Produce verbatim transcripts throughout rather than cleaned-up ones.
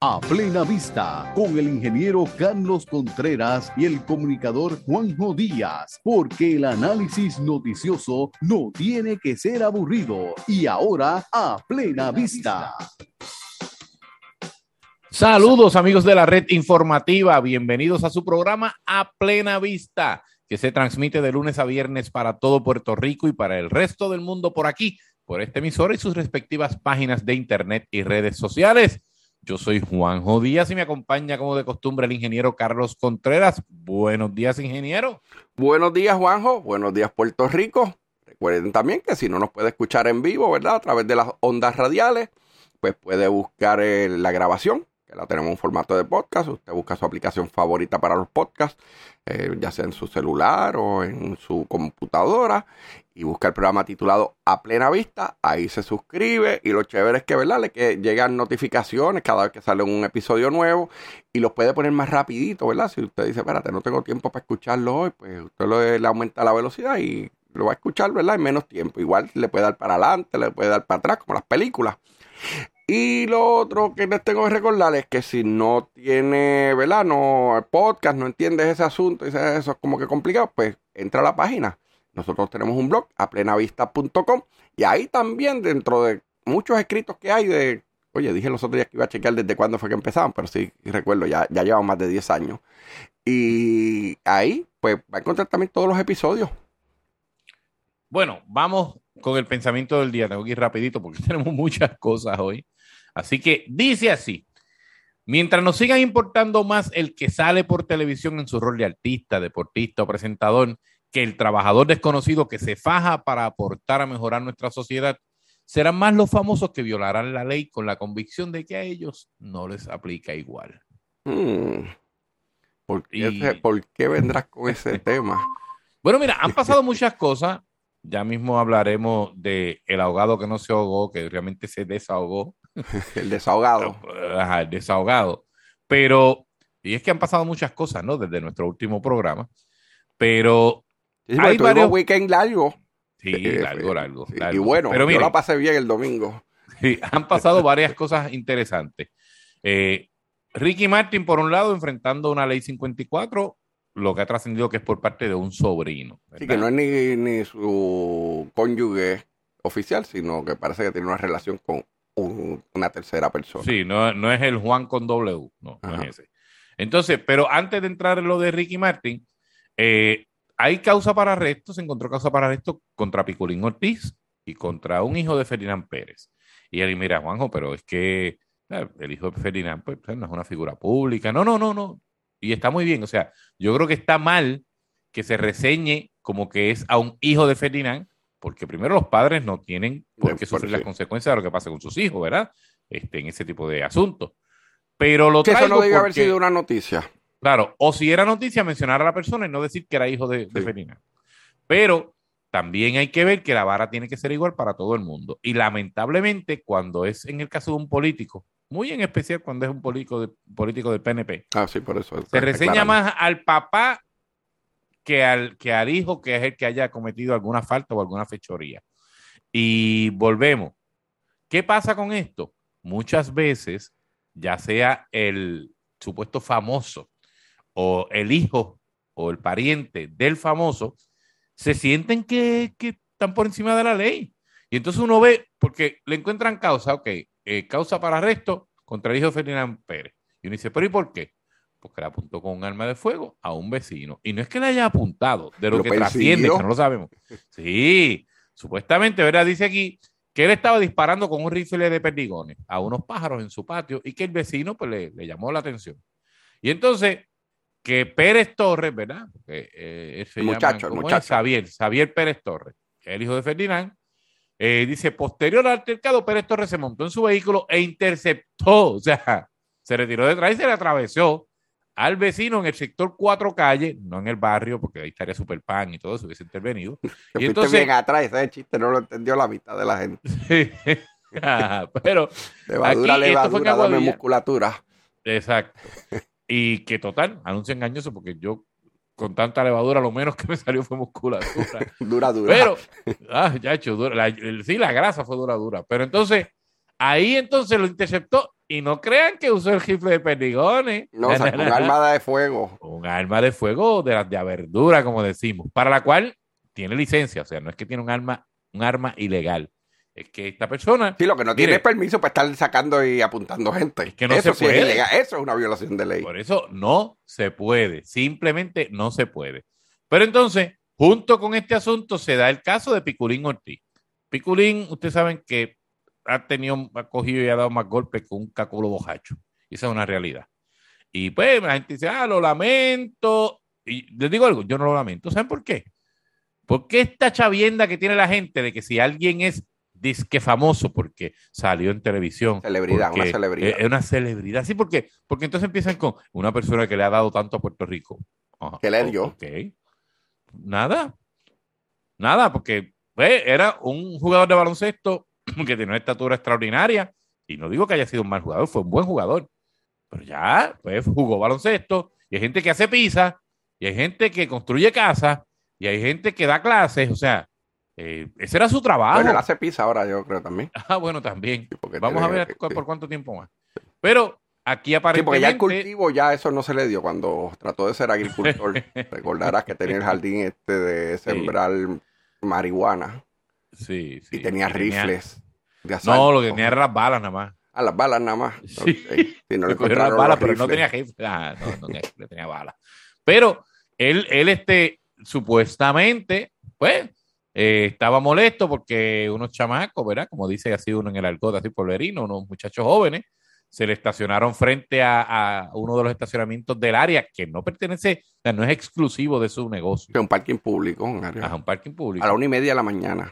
A Plena Vista, con el ingeniero Carlos Contreras y el comunicador Juanjo Díaz, porque el análisis noticioso no tiene que ser aburrido. Y ahora, A Plena Vista. Saludos amigos de la red informativa, bienvenidos a su programa A Plena Vista, que se transmite de lunes a viernes para todo Puerto Rico y para el resto del mundo por aquí, por esta emisora y sus respectivas páginas de internet y redes sociales. Yo soy Juanjo Díaz y me acompaña como de costumbre el ingeniero Carlos Contreras. Buenos días, ingeniero. Buenos días, Juanjo. Buenos días, Puerto Rico. Recuerden también que si no nos puede escuchar en vivo, ¿verdad? A través de las ondas radiales, pues puede buscar eh, la grabación, que la tenemos en formato de podcast. Usted busca su aplicación favorita para los podcasts, eh, ya sea en su celular o en su computadora, y busca el programa titulado A Plena Vista. Ahí se suscribe y lo chévere es que, ¿verdad?, le que llegan notificaciones cada vez que sale un episodio nuevo y los puede poner más rapidito, ¿verdad? Si usted dice, espérate, no tengo tiempo para escucharlo hoy, pues usted le, le aumenta la velocidad y lo va a escuchar, ¿verdad?, en menos tiempo. Igual le puede dar para adelante, le puede dar para atrás, como las películas. Y lo otro que les tengo que recordar es que si no tiene, ¿verdad?, no, el podcast, no entiendes ese asunto, dice eso es como que complicado, pues entra a la página. Nosotros tenemos un blog, a plena vista punto com, y ahí también, dentro de muchos escritos que hay de, oye, dije los otros días que iba a chequear desde cuándo fue que empezaban, pero sí, recuerdo, ya, ya llevan más de diez años. Y ahí, pues, va a encontrar también todos los episodios. Bueno, vamos con el pensamiento del día. Tengo que ir rapidito porque tenemos muchas cosas hoy. Así que dice así: mientras nos sigan importando más el que sale por televisión en su rol de artista, deportista o presentador, que el trabajador desconocido que se faja para aportar a mejorar nuestra sociedad, serán más los famosos que violarán la ley con la convicción de que a ellos no les aplica igual. Hmm. ¿Por qué, Y... te, ¿Por qué vendrás con ese tema? Bueno, mira, han pasado muchas cosas. Ya mismo hablaremos de el ahogado que no se ahogó, que realmente se desahogó. El desahogado. Ajá, el desahogado. Pero, y es que han pasado muchas cosas, ¿no? Desde nuestro último programa. Pero Sí, hay varios weekend largo. Sí, largo, largo, sí, largo. Y bueno, pero miren, yo la pasé bien el domingo. Sí, han pasado varias cosas interesantes. Eh, Ricky Martin, por un lado, enfrentando una ley cincuenta y cuatro, lo que ha trascendido que es por parte de un sobrino, ¿verdad? Sí, que no es ni, ni su cónyuge oficial, sino que parece que tiene una relación con un, una tercera persona. Sí, no, no es el Juan con W, no, no es ese. Entonces, pero antes de entrar en lo de Ricky Martin, eh, hay causa para arresto, se encontró causa para arresto contra Piculín Ortiz y contra un hijo de Ferdinand Pérez. Y él, mira, Juanjo, pero es que eh, el hijo de Ferdinand pues, no es una figura pública. No, no, no, no. Y está muy bien. O sea, yo creo que está mal que se reseñe como que es a un hijo de Ferdinand, porque primero los padres no tienen por qué sufrir las consecuencias de lo que pasa con sus hijos, ¿verdad? Este, en ese tipo de asuntos. Pero lo traigo que eso no debe porque, haber sido una noticia. Claro, o si era noticia, mencionar a la persona y no decir que era hijo de, de sí. Ferdinand. Pero también hay que ver que la vara tiene que ser igual para todo el mundo. Y lamentablemente, cuando es en el caso de un político, muy en especial cuando es un político, de, político del P N P, ah, sí, por eso se reseña más al papá que al, que al hijo, que es el que haya cometido alguna falta o alguna fechoría. Y volvemos. ¿Qué pasa con esto? Muchas veces, ya sea el supuesto famoso o el hijo o el pariente del famoso, se sienten que, que están por encima de la ley. Y entonces uno ve, porque le encuentran causa, ok, eh, causa para arresto contra el hijo de Ferdinand Pérez. Y uno dice, ¿pero y por qué? Porque le apuntó con un arma de fuego a un vecino. Y no es que le haya apuntado, de lo, lo que persiguió. Trasciende, que no lo sabemos. Sí, supuestamente, ¿verdad? Dice aquí que él estaba disparando con un rifle de perdigones a unos pájaros en su patio y que el vecino pues le, le llamó la atención. Y entonces, que Pérez Torres, ¿verdad? Porque, eh, él se el llama, muchacho, el muchacho. Es? Xavier, Xavier Pérez Torres, el hijo de Ferdinand, eh, dice, posterior al altercado, Pérez Torres se montó en su vehículo e interceptó, o sea, se retiró detrás y se le atravesó al vecino en el sector Cuatro Calles, no en el barrio, porque ahí estaría Super Pan y todo eso hubiese intervenido. Te y entonces bien atrás, ese chiste no lo entendió la mitad de la gente. ah, pero levadura, aquí, levadura, esto fue dame musculatura. Exacto. Y que total, anuncio engañoso, porque yo con tanta levadura lo menos que me salió fue musculatura. dura, dura. Pero, ah, ya hecho, dura, la, el, sí, la grasa fue dura, dura. Pero entonces, ahí entonces lo interceptó y no crean que usó el rifle de perdigones. No, o sea, un arma de fuego. Un arma de fuego de las de verdura, como decimos, para la cual tiene licencia. O sea, no es que tiene un arma, un arma ilegal. Es que esta persona... Sí, lo que no mire, tiene es permiso para estar sacando y apuntando gente. Es que no eso se sí puede. es ilegal. Eso es una violación de ley. Por eso no se puede. Simplemente no se puede. Pero entonces, junto con este asunto, se da el caso de Piculín Ortiz. Piculín, ustedes saben que ha tenido, ha cogido y ha dado más golpes que un caculo bojacho. Y esa es una realidad. Y pues la gente dice, ah, lo lamento. Y les digo algo, yo no lo lamento. ¿Saben por qué? Porque esta chavienda que tiene la gente de que si alguien es disque famoso porque salió en televisión. Celebridad, una celebridad. Es una celebridad. Sí, porque, porque entonces empiezan con una persona que le ha dado tanto a Puerto Rico. Ajá, ¿Qué le dio? Ok. Nada. Nada, porque pues, era un jugador de baloncesto que tiene una estatura extraordinaria. Y no digo que haya sido un mal jugador, fue un buen jugador. Pero ya, pues jugó baloncesto. Y hay gente que hace pizza. Y hay gente que construye casas. Y hay gente que da clases. O sea, eh, ese era su trabajo. Bueno, él hace pizza ahora, yo creo también. Ah, bueno, también. Sí, vamos a ver que, por cuánto tiempo más. Pero aquí aparentemente... Sí, porque ya el cultivo, ya eso no se le dio cuando trató de ser agricultor. Recordarás que tenía el jardín este de sembrar sí. marihuana. Sí, sí. Y tenía rifles de asalto. No, lo que tenía eran las balas nada más. Ah, las balas nada más. Sí. Okay. Sí, no le encontraron las balas, pero rifles. No tenía rifles. Ah, no, no, no tenía balas. Pero él, él este, supuestamente, pues... Eh, estaba molesto porque unos chamacos, ¿verdad? Como dice así uno en el argot, así polverino, unos muchachos jóvenes, se le estacionaron frente a, a uno de los estacionamientos del área que no pertenece, o sea, no es exclusivo de su negocio. Es un parking público, un área. Ajá, un parking público. A la una y media de la mañana.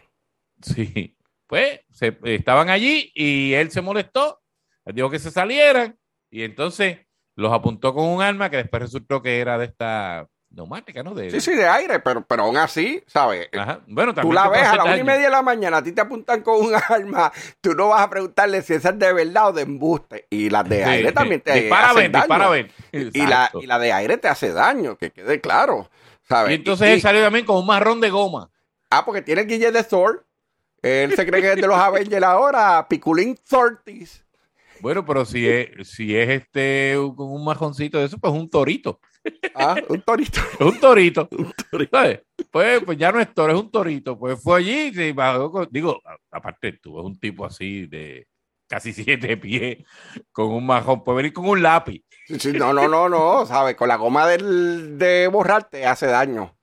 Sí. Pues se, estaban allí y él se molestó, les dijo que se salieran y entonces los apuntó con un arma que después resultó que era de esta... neumática, ¿no? De, sí, sí, de aire, pero, pero aún así, ¿sabes? Ajá. Bueno, tú la ves a las una y media de la mañana, a ti te apuntan con un arma, tú no vas a preguntarle si esa es de verdad o de embuste. Y las de aire sí, también te dispara hacen ven, daño. Dispara ven. Y la, y la de aire te hace daño, que quede claro, ¿sabes? Y entonces y, él salió también con un marrón de goma. Ah, porque tiene el guille de Thor. Él se cree que es de los Avengers ahora, Piculín Thortis. Bueno, pero si es, si es este con un majoncito de eso, pues un torito. Ah, un torito. un torito. Un torito. ¿Sabes? Pues, pues ya no es toro, es un torito. Pues fue allí y se bajó con, digo, aparte tú es un tipo así de casi siete pies con un majón, puede venir con un lápiz. Sí, sí, no, no, no, no, ¿sabes? Con la goma del, de borrar te hace daño.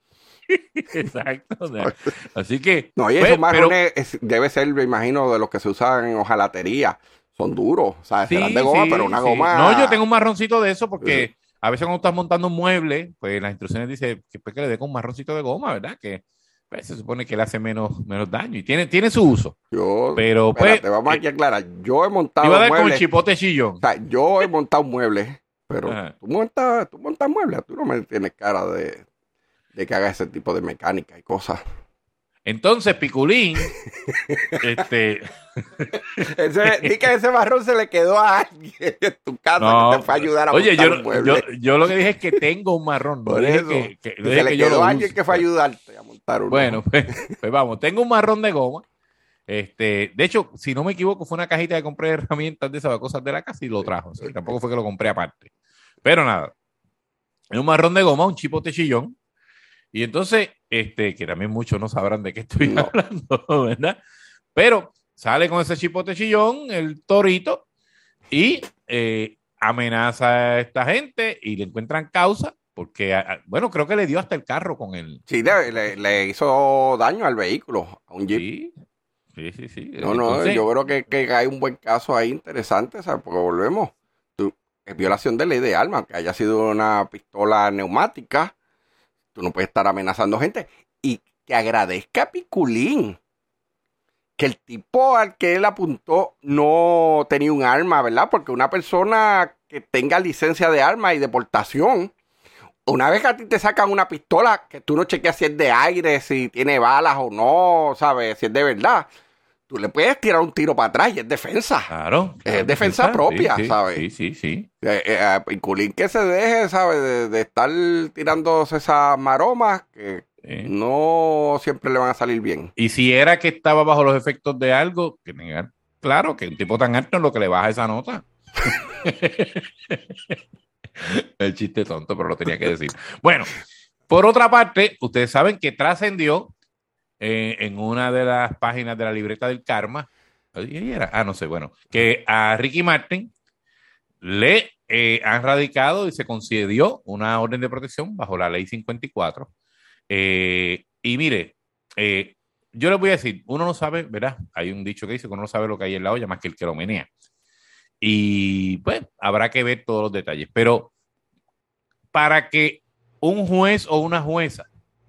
Exacto. O sea, así que... No, y esos pues, marrones pero, es, debe ser, me imagino, de los que se usan en hojalatería. Son duros, o sea, sí, serán de goma, sí, pero una sí. goma... No, yo tengo un marroncito de eso porque... Sí. A veces cuando estás montando un mueble, pues las instrucciones dicen que, pues, que le dé con un marroncito de goma, ¿verdad? Que pues, se supone que le hace menos, menos daño y tiene, tiene su uso. Yo, pero espérate, pues... vamos aquí a aclarar. Yo he montado iba a dar muebles. con el chipote chillón. O sea, yo he montado muebles, pero tú montas, tú montas muebles, tú no me tienes cara de, de que hagas ese tipo de mecánica y cosas. Entonces, Piculín, este... ese, di que ese marrón se le quedó a alguien en tu casa no, que te fue a ayudar a oye, montar yo, un mueble. Yo, yo lo que dije es que tengo un marrón. No Por dije eso, que, que, que no se dije le que quedó yo a alguien uso, que fue a ayudarte a montar uno. Bueno, pues, pues vamos, tengo un marrón de goma. Este, de hecho, si no me equivoco, fue una cajita que compré de herramientas de esas cosas de la casa y lo trajo. ¿Sí? Tampoco fue que lo compré aparte. Pero nada, es un marrón de goma, un chipote chillón. Y entonces, este, que también muchos no sabrán de qué estoy no. hablando, ¿verdad? Pero sale con ese chipote chillón, el torito, y eh, amenaza a esta gente y le encuentran causa, porque, a, bueno, creo que le dio hasta el carro con él. Sí, le, le, le hizo daño al vehículo, a un jeep. Sí, sí, sí. sí. No, Entonces, no, yo creo que, que hay un buen caso ahí interesante, ¿sabes? Porque volvemos. Tú, es violación de ley de armas, que haya sido una pistola neumática. Tú no puedes estar amenazando gente. Y que agradezca a Piculín que el tipo al que él apuntó no tenía un arma, ¿verdad? Porque una persona que tenga licencia de arma y de portación, una vez que a ti te sacan una pistola, que tú no chequeas si es de aire, si tiene balas o no, ¿sabes? Si es de verdad, tú le puedes tirar un tiro para atrás y es defensa. Claro. Es defensa, defensa propia, sí, sí, ¿sabes? Sí, sí, sí. Eh, eh, a Piculín que se deje, ¿sabes? De, de estar tirándose esas maromas que sí. no siempre le van a salir bien. Y si era que estaba bajo los efectos de algo, que negar, claro, que un tipo tan alto es lo que le baja esa nota. El chiste tonto, pero lo tenía que decir. Bueno, por otra parte, ustedes saben que trascendió eh, en una de las páginas de la libreta del karma, ¿ahí era? Ah, no sé, bueno, que a Ricky Martin le eh, han radicado y se concedió una orden de protección bajo la ley cincuenta y cuatro. Eh, y mire, eh, yo les voy a decir, uno no sabe, ¿verdad? Hay un dicho que dice que uno no sabe lo que hay en la olla más que el que lo menea. Y pues habrá que ver todos los detalles. Pero para que un juez o una jueza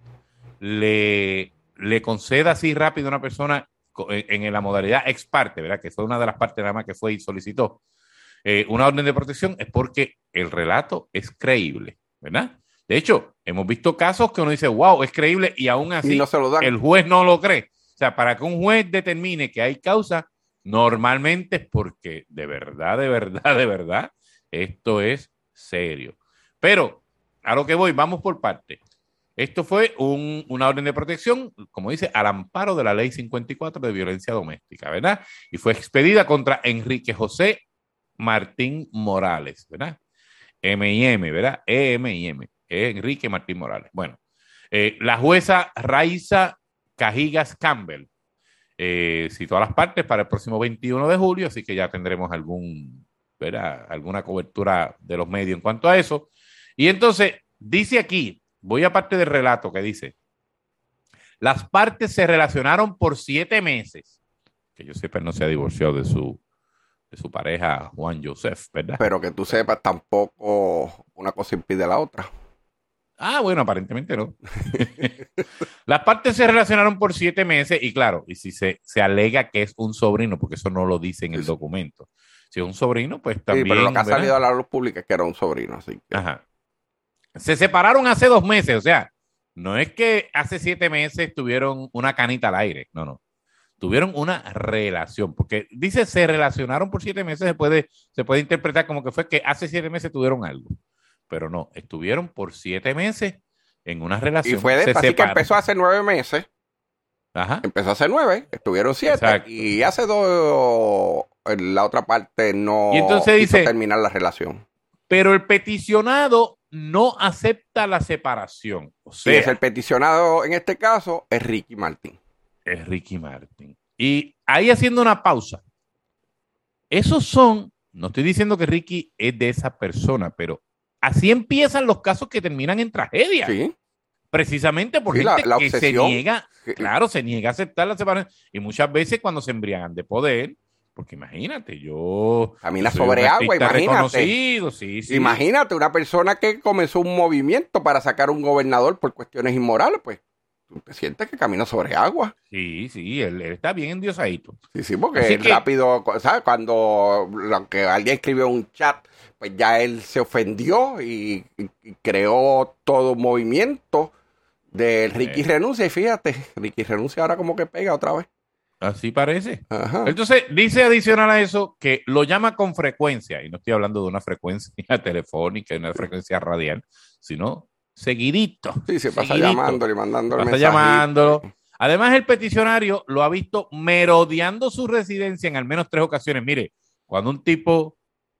le, le conceda así rápido a una persona en, en la modalidad ex parte, ¿verdad? Que fue una de las partes nada más que fue y solicitó eh, una orden de protección, es porque el relato es creíble, ¿verdad? De hecho, hemos visto casos que uno dice, wow, es creíble, y aún así y no se lo dan. El juez no lo cree. O sea, para que un juez determine que hay causa, normalmente es porque de verdad, de verdad, de verdad, esto es serio. Pero a lo que voy, vamos por parte. Esto fue un, una orden de protección, como dice, al amparo de la ley cincuenta y cuatro de violencia doméstica, ¿verdad? Y fue expedida contra Enrique José Martín Morales, ¿verdad? M y M, ¿verdad? E M y M, Enrique Martín Morales. Bueno, eh, la jueza Raiza Cajigas Campbell eh, citó a las partes para el próximo veintiuno de julio, así que ya tendremos algún, ¿verdad? Alguna cobertura de los medios en cuanto a eso. Y entonces, dice aquí, voy a parte del relato que dice, las partes se relacionaron por siete meses, que yo sepa no se ha divorciado de su, de su pareja Juan Joseph, ¿verdad? Pero que tú sepas, tampoco una cosa impide la otra. Ah, bueno, aparentemente no. Las partes se relacionaron por siete meses y claro, y si se, se alega que es un sobrino, porque eso no lo dice en el documento. Si es un sobrino, pues también... Sí, pero lo que ha ¿verdad? salido a la luz pública es que era un sobrino, así que... Ajá. Se separaron hace dos meses, o sea, no es que hace siete meses tuvieron una canita al aire, no, no. Tuvieron una relación, porque dice se relacionaron por siete meses, se puede, se puede interpretar como que fue que hace siete meses tuvieron algo, pero no, estuvieron por siete meses en una relación. Y fue de se esta, así que separaron. empezó hace nueve meses. Ajá. Empezó hace nueve, estuvieron siete. Exacto. Y hace dos, la otra parte no Y entonces quiso dice, terminar la relación. pero el peticionado no acepta la separación. O Sí, sea, es el peticionado en este caso, es Ricky Martin. es Ricky Martin. Y ahí haciendo una pausa. Esos son, no estoy diciendo que Ricky es de esa persona, pero así empiezan los casos que terminan en tragedia. Sí. Precisamente por Sí, gente la- la que se obsesión. niega, claro, se niega a aceptar la separación. Y muchas veces cuando se embriagan de poder, porque imagínate, yo... Camina yo soy un sobre agua, artista imagínate. reconocido, sí, sí. Imagínate una persona que comenzó un movimiento para sacar un gobernador por cuestiones inmorales, pues tú te sientes que camina sobre agua. Sí, sí, él, él está bien endiosadito. Sí, sí, porque Así él que- rápido, ¿sabes? Cuando aunque alguien escribió un chat, pues ya él se ofendió y, y- y creó todo un movimiento de Ricky Eh. renuncia. Y fíjate, Ricky renuncia ahora como que pega otra vez. Así parece. Ajá. Entonces, dice adicional a eso que lo llama con frecuencia, y no estoy hablando de una frecuencia telefónica, de una frecuencia radial, sino seguidito. Sí, se pasa seguidito. llamándole y mandándole Pasa mensajitos. llamándolo. Además, el peticionario lo ha visto merodeando su residencia en al menos tres ocasiones. Mire, cuando un tipo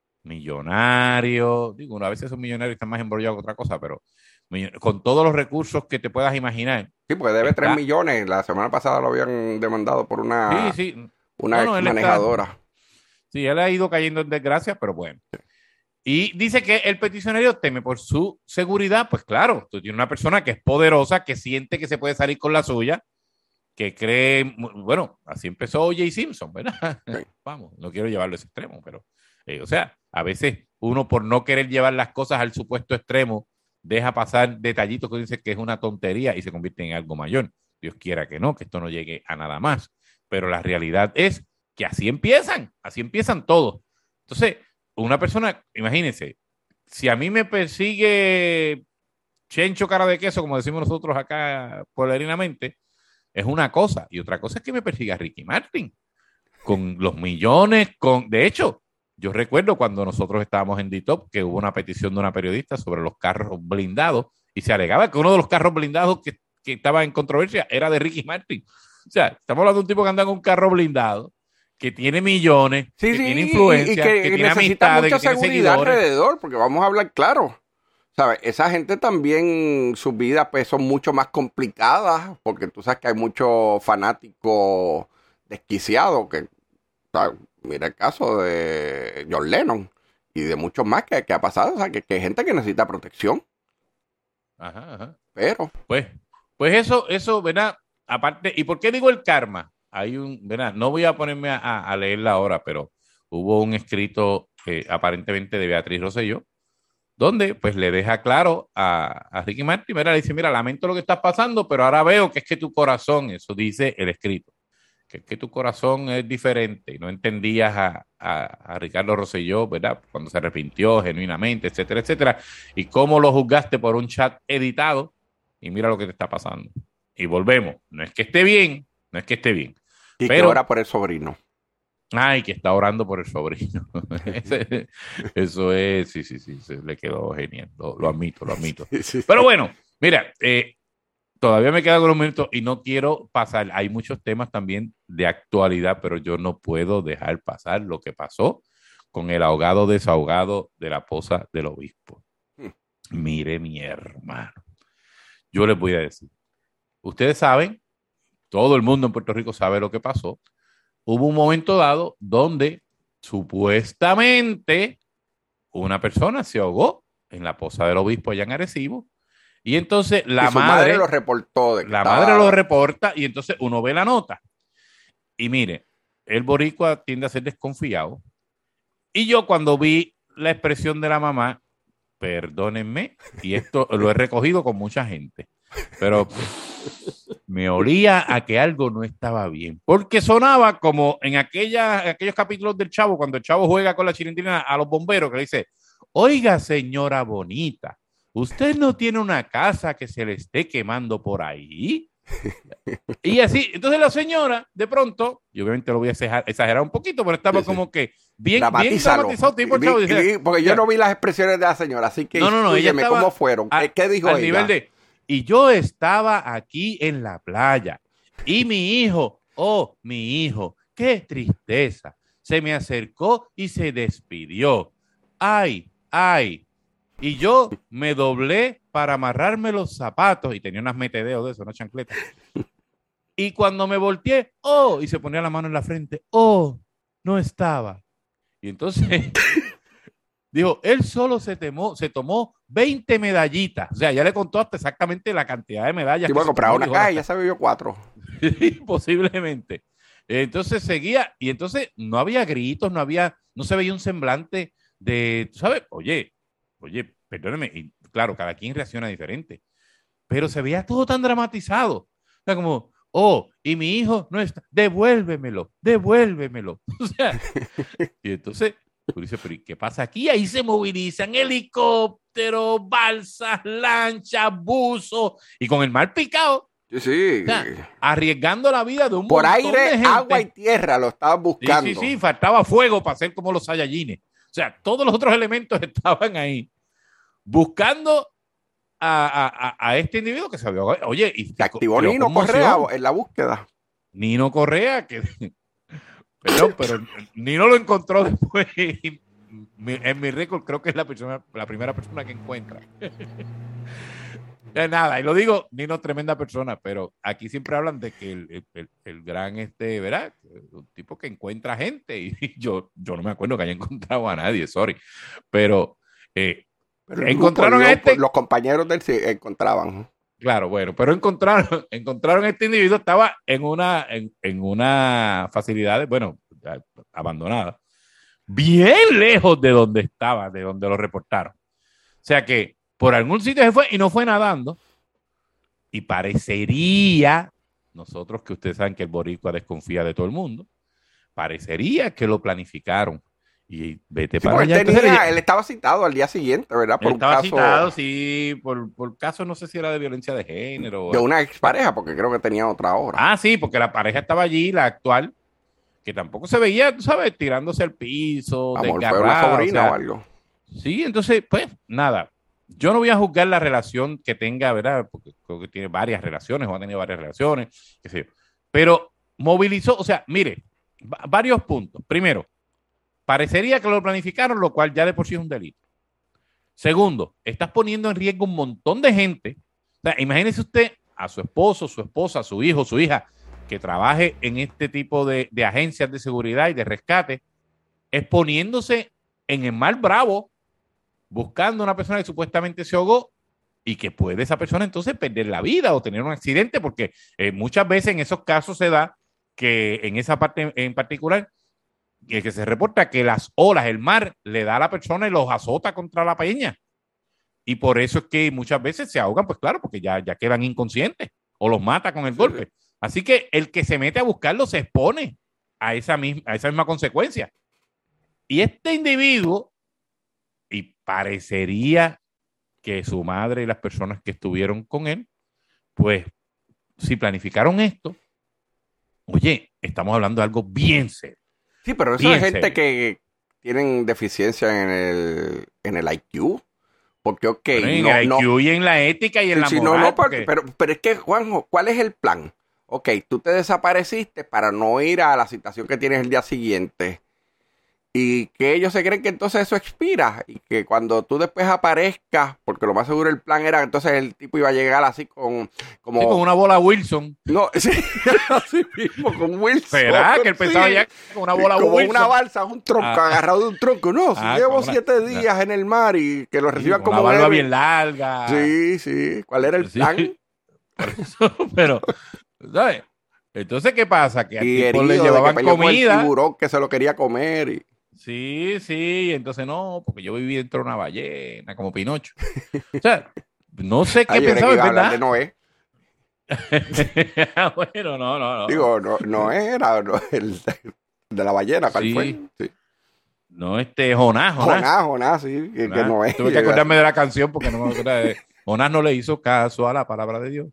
millonario, digo, a veces son millonarios y están más embrollados que otra cosa, pero millo- con todos los recursos que te puedas imaginar. Sí, porque debe Está- tres millones. La semana pasada lo habían demandado por una, Sí, sí. una No, no, él está- manejadora. Sí, él ha ido cayendo en desgracia, pero bueno. Y dice que el peticionario teme por su seguridad. Pues claro, tú tienes una persona que es poderosa, que siente que se puede salir con la suya, que cree, bueno, así empezó O J Simpson, ¿verdad? Sí. Vamos, no quiero llevarlo a ese extremo, pero, eh, o sea, a veces uno por no querer llevar las cosas al supuesto extremo, deja pasar detallitos que dice que es una tontería y se convierte en algo mayor. Dios quiera que no, que esto no llegue a nada más. Pero la realidad es que así empiezan, así empiezan todos. Entonces, una persona, imagínense, si a mí me persigue Chencho cara de queso, como decimos nosotros acá pueblerinamente, es una cosa. Y otra cosa es que me persiga Ricky Martin, con los millones, con... De hecho, yo recuerdo cuando nosotros estábamos en D-Top que hubo una petición de una periodista sobre los carros blindados y se alegaba que uno de los carros blindados que, que estaba en controversia era de Ricky Martin. O sea, estamos hablando de un tipo que anda en un carro blindado, que tiene millones, sí, que sí, tiene influencia, y que, que, que tiene necesita amistades, mucha que tiene seguridad seguidores. alrededor, porque vamos a hablar claro. ¿Sabes? Esa gente también, sus vidas pues son mucho más complicadas, porque tú sabes que hay muchos fanáticos desquiciados, que, ¿sabes? Mira el caso de John Lennon y de muchos más que, que ha pasado, o sea, que, que hay gente que necesita protección. Ajá, ajá. Pero, Pues, pues eso, eso, ¿verdad? Aparte, ¿y por qué digo el karma? Hay un, ¿verdad? No voy a ponerme a, a, a leerla ahora, pero hubo un escrito eh, aparentemente de Beatriz Rosselló, donde pues le deja claro a, a Ricky Martin, mira, le dice, mira, lamento lo que está pasando, pero ahora veo que es que tu corazón, eso dice el escrito, que es que tu corazón es diferente y no entendías a, a, a Ricardo Rosselló, ¿verdad? Cuando se arrepintió genuinamente, etcétera, etcétera, y cómo lo juzgaste por un chat editado y mira lo que te está pasando. Y volvemos, no es que esté bien, no es que esté bien. y pero, que ora por el sobrino. Ay, que está orando por el sobrino. Ese, eso es, sí, sí, sí, se le quedó genial, lo, lo admito, lo admito. Sí, sí. Pero bueno, mira, eh, todavía me quedan algunos minutos y no quiero pasar, hay muchos temas también de actualidad, pero yo no puedo dejar pasar lo que pasó con el ahogado desahogado de la poza del obispo. Hmm. Mire, mi hermano, yo les voy a decir, ustedes saben, todo el mundo en Puerto Rico sabe lo que pasó. Hubo un momento dado donde supuestamente una persona se ahogó en la poza del obispo allá en Arecibo y entonces la y su madre, madre lo reportó. De que la estaba... madre lo reporta y entonces uno ve la nota. Y mire, el boricua tiende a ser desconfiado. Y yo cuando vi la expresión de la mamá, perdónenme, y esto lo he recogido con mucha gente, pero me olía a que algo no estaba bien, porque sonaba como en aquella, aquellos capítulos del Chavo, cuando el Chavo juega con la chilindrina a los bomberos, que le dice, oiga señora bonita, ¿usted no tiene una casa que se le esté quemando por ahí? Y así, entonces la señora, de pronto, y obviamente lo voy a exagerar un poquito, pero estaba sí, sí. como que bien, bien dramatizado, tipo el Chavo. Vi, Dice, vi, porque yo no vi las expresiones de la señora, así que no, no, no, ella estaba cómo fueron, a, ¿qué dijo al ella? Nivel de, y yo estaba aquí en la playa, y mi hijo, oh, mi hijo, qué tristeza, se me acercó y se despidió. Ay, ay. Y yo me doblé para amarrarme los zapatos y tenía unas metedeos de eso, una chancleta. Y cuando me volteé, oh, y se ponía la mano en la frente, oh, no estaba. Y entonces, dijo, él solo se, temó, se tomó veinte medallitas. O sea, ya le contó hasta exactamente la cantidad de medallas. Sí, que bueno, comprar una caja y ya se bebió cuatro. Posiblemente. Entonces seguía, y entonces no había gritos, no había, no se veía un semblante de, ¿sabes? Oye, Oye, perdóneme, y claro, cada quien reacciona diferente, pero se veía todo tan dramatizado. O sea, como, oh, y mi hijo no está, devuélvemelo, devuélvemelo. O sea, y entonces, tú dices, pero ¿y qué pasa aquí? Ahí se movilizan helicópteros, balsas, lanchas, buzos, y con el mar picado. Sí, sí. O sea, arriesgando la vida de un Por montón aire, de gente. agua y tierra lo estaban buscando. Sí, sí, sí, faltaba fuego para hacer como los Saiyajines. O sea, todos los otros elementos estaban ahí buscando a, a, a este individuo que se había... Oye, y se activó Nino Correa en la búsqueda. Nino Correa, que... Perdón, pero Nino lo encontró después. En mi récord creo que es la, persona, la primera persona que encuentra. Nada, y lo digo, Nino tremenda persona, pero aquí siempre hablan de que el, el, el gran, este, ¿verdad? Un tipo que encuentra gente, y yo, yo no me acuerdo que haya encontrado a nadie, sorry, pero, eh, pero encontraron grupo, a este... Los compañeros del sí encontraban. Claro, bueno, pero encontraron, encontraron a este individuo, estaba en una, en, en una facilidad, bueno, abandonada, bien lejos de donde estaba, de donde lo reportaron. O sea que por algún sitio se fue y no fue nadando. Y parecería, nosotros que ustedes saben que el boricua desconfía de todo el mundo, parecería que lo planificaron. Y vete sí, para allá. Él, tenía, Entonces, él estaba citado al día siguiente, ¿verdad? Por él un estaba caso, citado, sí, por, por caso, no sé si era de violencia de género. De una expareja, porque creo que tenía otra hora. Ah, sí, porque la pareja estaba allí, la actual, que tampoco se veía, tú sabes, tirándose al piso, Amor, fue una sobrina o, sea, o algo. Sí, entonces, pues, nada. Yo no voy a juzgar la relación que tenga, ¿verdad? Porque creo que tiene varias relaciones, o ha tenido varias relaciones, qué sé yo. Pero movilizó, o sea, mire, Va- varios puntos. Primero, parecería que lo planificaron, lo cual ya de por sí es un delito. Segundo, estás poniendo en riesgo un montón de gente. O sea, imagínese usted a su esposo, su esposa, su hijo, su hija, que trabaje en este tipo de, de agencias de seguridad y de rescate, exponiéndose en el mar Bravo, buscando a una persona que supuestamente se ahogó y que puede esa persona entonces perder la vida o tener un accidente, porque eh, muchas veces en esos casos se da que en esa parte en particular, que, que se reporta que las olas, el mar, le da a la persona y los azota contra la peña. Y por eso es que muchas veces se ahogan, pues claro, porque ya, ya quedan inconscientes o los mata con el Sí, golpe. sí. Así que el que se mete a buscarlo se expone a esa misma, a esa misma consecuencia. Y este individuo, y parecería que su madre y las personas que estuvieron con él, pues si planificaron esto, oye, estamos hablando de algo bien serio. Sí, pero eso Bien es gente serio. que tienen deficiencia en el, en el I Q. Porque, ok, Bueno, en no, el no. I Q y en la ética y en Sí, la sí, moral. no, no, porque- porque, pero, pero es que, Juanjo, ¿cuál es el plan? Ok, tú te desapareciste para no ir a la citación que tienes el día siguiente. Y que ellos se creen que entonces eso expira. Y que cuando tú después aparezcas, porque lo más seguro el plan era que entonces el tipo iba a llegar así con, como, sí, con una bola Wilson. no, sí, así mismo, con Wilson. ¿Será que él pensaba Sí. ya con una bola Como Wilson? una balsa, un tronco, Ah, agarrado de un tronco. No, si ah, llevo con una- siete días en el mar y que lo sí, reciban con una como un barba héroe. bien larga. Sí, sí. ¿Cuál era el Sí, plan? por eso, pero, ¿sabes? Entonces, ¿qué pasa? Que al Y tipo le herido de que llevaban peleó con el comida. tiburón que se lo quería comer. Y... Sí, sí, entonces no, porque yo viví dentro de una ballena, como Pinocho. O sea, no sé qué Ay, yo creí que pensaba, es iba a hablar de verdad. Noé. Bueno, no, no, no. Digo, no, Noé era no, el de la ballena, ¿cuál fue? Sí, Sí. no, este, Jonás, Jonás. Jonás, Jonás, sí, que, que Jonás. Noé. Tuve que acordarme de la canción porque no me acuerdo de... Jonás no le hizo caso a la palabra de Dios.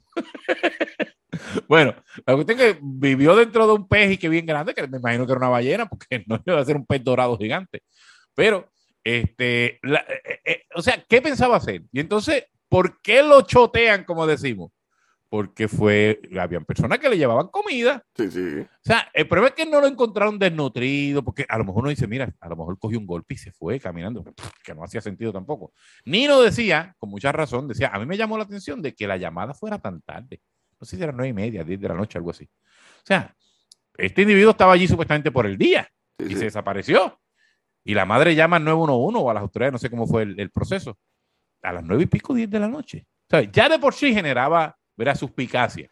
Bueno, la cuestión es que vivió dentro de un pez y que bien grande, que me imagino que era una ballena, porque no iba a ser un pez dorado gigante. Pero, este, la- eh, eh, o sea, ¿qué pensaba hacer? Y entonces, ¿por qué lo chotean, como decimos? Porque fue, habían personas que le llevaban comida. Sí, sí. O sea, el problema es que no lo encontraron desnutrido, porque a lo mejor uno dice, mira, a lo mejor cogió un golpe y se fue caminando, que no hacía sentido tampoco. Nino decía, con mucha razón, decía, a mí me llamó la atención de que la llamada fuera tan tarde. No sé si era nueve y media, diez de la noche, algo así. O sea, este individuo estaba allí supuestamente por el día Sí, y sí. se desapareció. Y la madre llama al nueve uno uno o a las autoridades, no sé cómo fue el, el proceso, a las nueve y pico, diez de la noche. O sea, ya de por sí generaba, verá, suspicacia.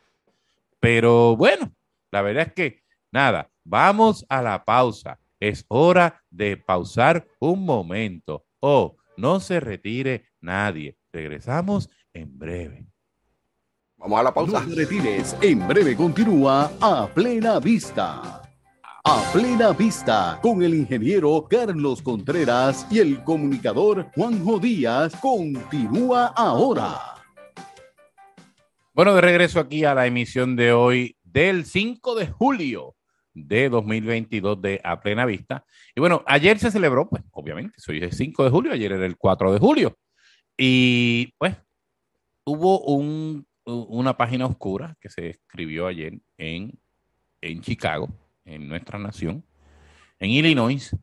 Pero bueno, la verdad es que, nada, vamos a la pausa. Es hora de pausar un momento. Oh, no se retire nadie. Regresamos en breve. Vamos a la No pausa. te retires, en breve continúa A Plena Vista. A Plena Vista, con el ingeniero Carlos Contreras y el comunicador Juanjo Díaz, continúa ahora. Bueno, de regreso aquí a la emisión de hoy del cinco de julio de dos mil veintidós de A Plena Vista. Y bueno, ayer se celebró, pues obviamente, hoy es cinco de julio, ayer era el cuatro de julio. Y pues hubo un, una página oscura que se escribió ayer en, en Chicago, en nuestra nación, en Illinois,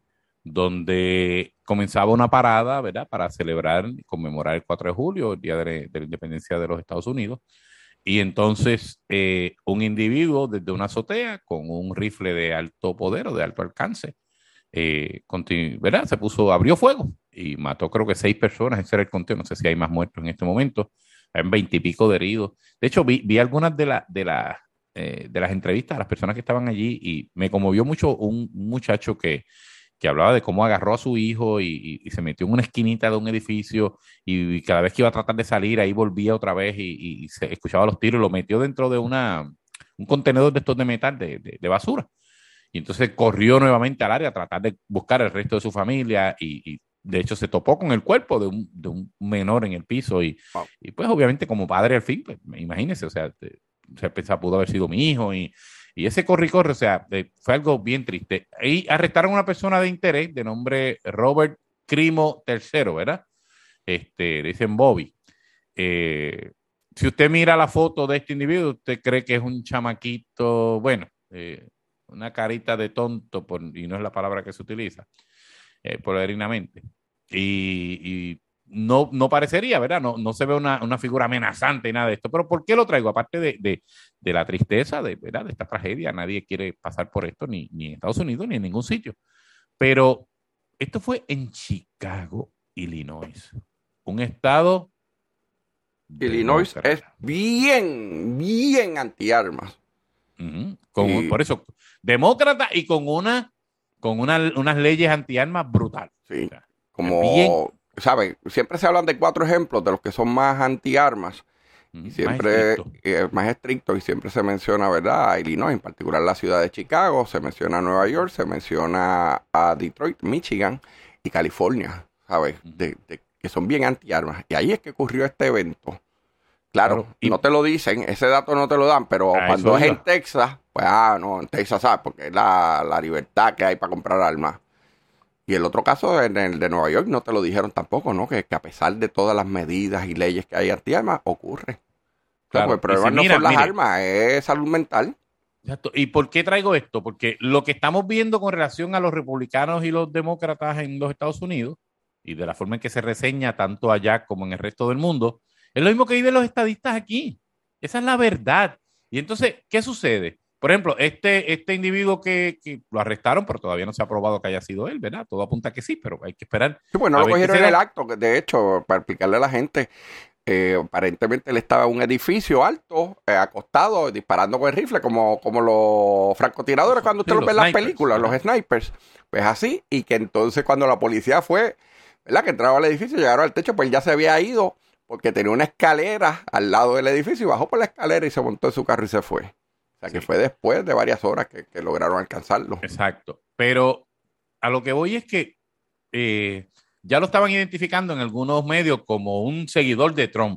donde comenzaba una parada, ¿verdad?, para celebrar y conmemorar el cuatro de julio, el Día de la, de la Independencia de los Estados Unidos. Y entonces eh, un individuo desde una azotea con un rifle de alto poder o de alto alcance, eh, continu- ¿verdad?, se puso, abrió fuego y mató creo que seis personas, ese era el conteo, no sé si hay más muertos en este momento, hay veintipico de heridos. De hecho, vi, vi algunas de, la, de, la, eh, de las entrevistas a las personas que estaban allí y me conmovió mucho un, un muchacho que, que hablaba de cómo agarró a su hijo y, y, y se metió en una esquinita de un edificio y, y cada vez que iba a tratar de salir, ahí volvía otra vez y, y se escuchaba los tiros y lo metió dentro de una, un contenedor de estos de metal, de, de, de basura. Y entonces corrió nuevamente al área a tratar de buscar el resto de su familia y, y de hecho se topó con el cuerpo de un, de un menor en el piso y, Wow. y pues obviamente como padre al fin, pues, imagínese, o sea, te, se pensaba, pudo haber sido mi hijo y, y ese corre y corre, o sea, de, fue algo bien triste. Ahí arrestaron a una persona de interés de nombre Robert Crimo tercero, ¿verdad? Este, dicen Bobby. Eh, si usted mira la foto de este individuo, usted cree que es un chamaquito, bueno, eh, una carita de tonto, por, y no es la palabra que se utiliza, eh, pueblerinamente. Y, y no, no parecería, ¿verdad? No, no se ve una, una figura amenazante y nada de esto. Pero ¿por qué lo traigo? Aparte de, de, de la tristeza, de, ¿verdad? De esta tragedia, nadie quiere pasar por esto, ni, ni en Estados Unidos, ni en ningún sitio. Pero esto fue en Chicago, Illinois, un estado... Illinois demócrata. es bien, bien antiarmas. Uh-huh. Con, Y- por eso, demócrata y con una con una, unas leyes antiarmas brutales. Sí, O sea, como, bien. ¿sabes? Siempre se hablan de cuatro ejemplos de los que son más antiarmas uh, y siempre más estricto. eh, más estrictos y siempre se menciona, ¿verdad? A Illinois, en particular la ciudad de Chicago, se menciona a Nueva York, se menciona a Detroit, Michigan y California, ¿sabes? De, de- que son bien antiarmas. Y ahí es que ocurrió este evento. Claro, Claro, y- no te lo dicen, ese dato no te lo dan, pero A cuando eso es iba. en Texas, pues ah, no, en Texas, ¿sabes? Porque es la, la libertad que hay para comprar armas. Y el otro caso, en el de Nueva York, no te lo dijeron tampoco, ¿no? Que, que a pesar de todas las medidas y leyes que hay antiarmas, ocurre. Claro, Claro, el problema y si no mira, son las mire. armas, es salud mental. Exacto. ¿Y por qué traigo esto? Porque lo que estamos viendo con relación a los republicanos y los demócratas en los Estados Unidos y de la forma en que se reseña tanto allá como en el resto del mundo, es lo mismo que viven los estadistas aquí. Esa es la verdad. Y entonces, ¿qué sucede? Por ejemplo, este, este individuo que, que lo arrestaron, pero todavía no se ha probado que haya sido él, ¿verdad? Todo apunta a que sí, pero hay que esperar. Sí, pues no a lo ver qué cogieron se en el da. acto, que de hecho, para explicarle a la gente, eh, aparentemente él estaba en un edificio alto, eh, acostado, disparando con el rifle, como, como los francotiradores cuando usted Sí, los ve en los las snipers, películas, los ajá. snipers. Pues así, y que entonces cuando la policía fue, ¿verdad? Que entraron al edificio, llegaron al techo, pues él ya se había ido, porque tenía una escalera al lado del edificio, y bajó por la escalera y se montó en su carro y se fue. O sea, que Sí. fue después de varias horas que, que lograron alcanzarlo. Exacto. Pero a lo que voy es que eh, ya lo estaban identificando en algunos medios como un seguidor de Trump.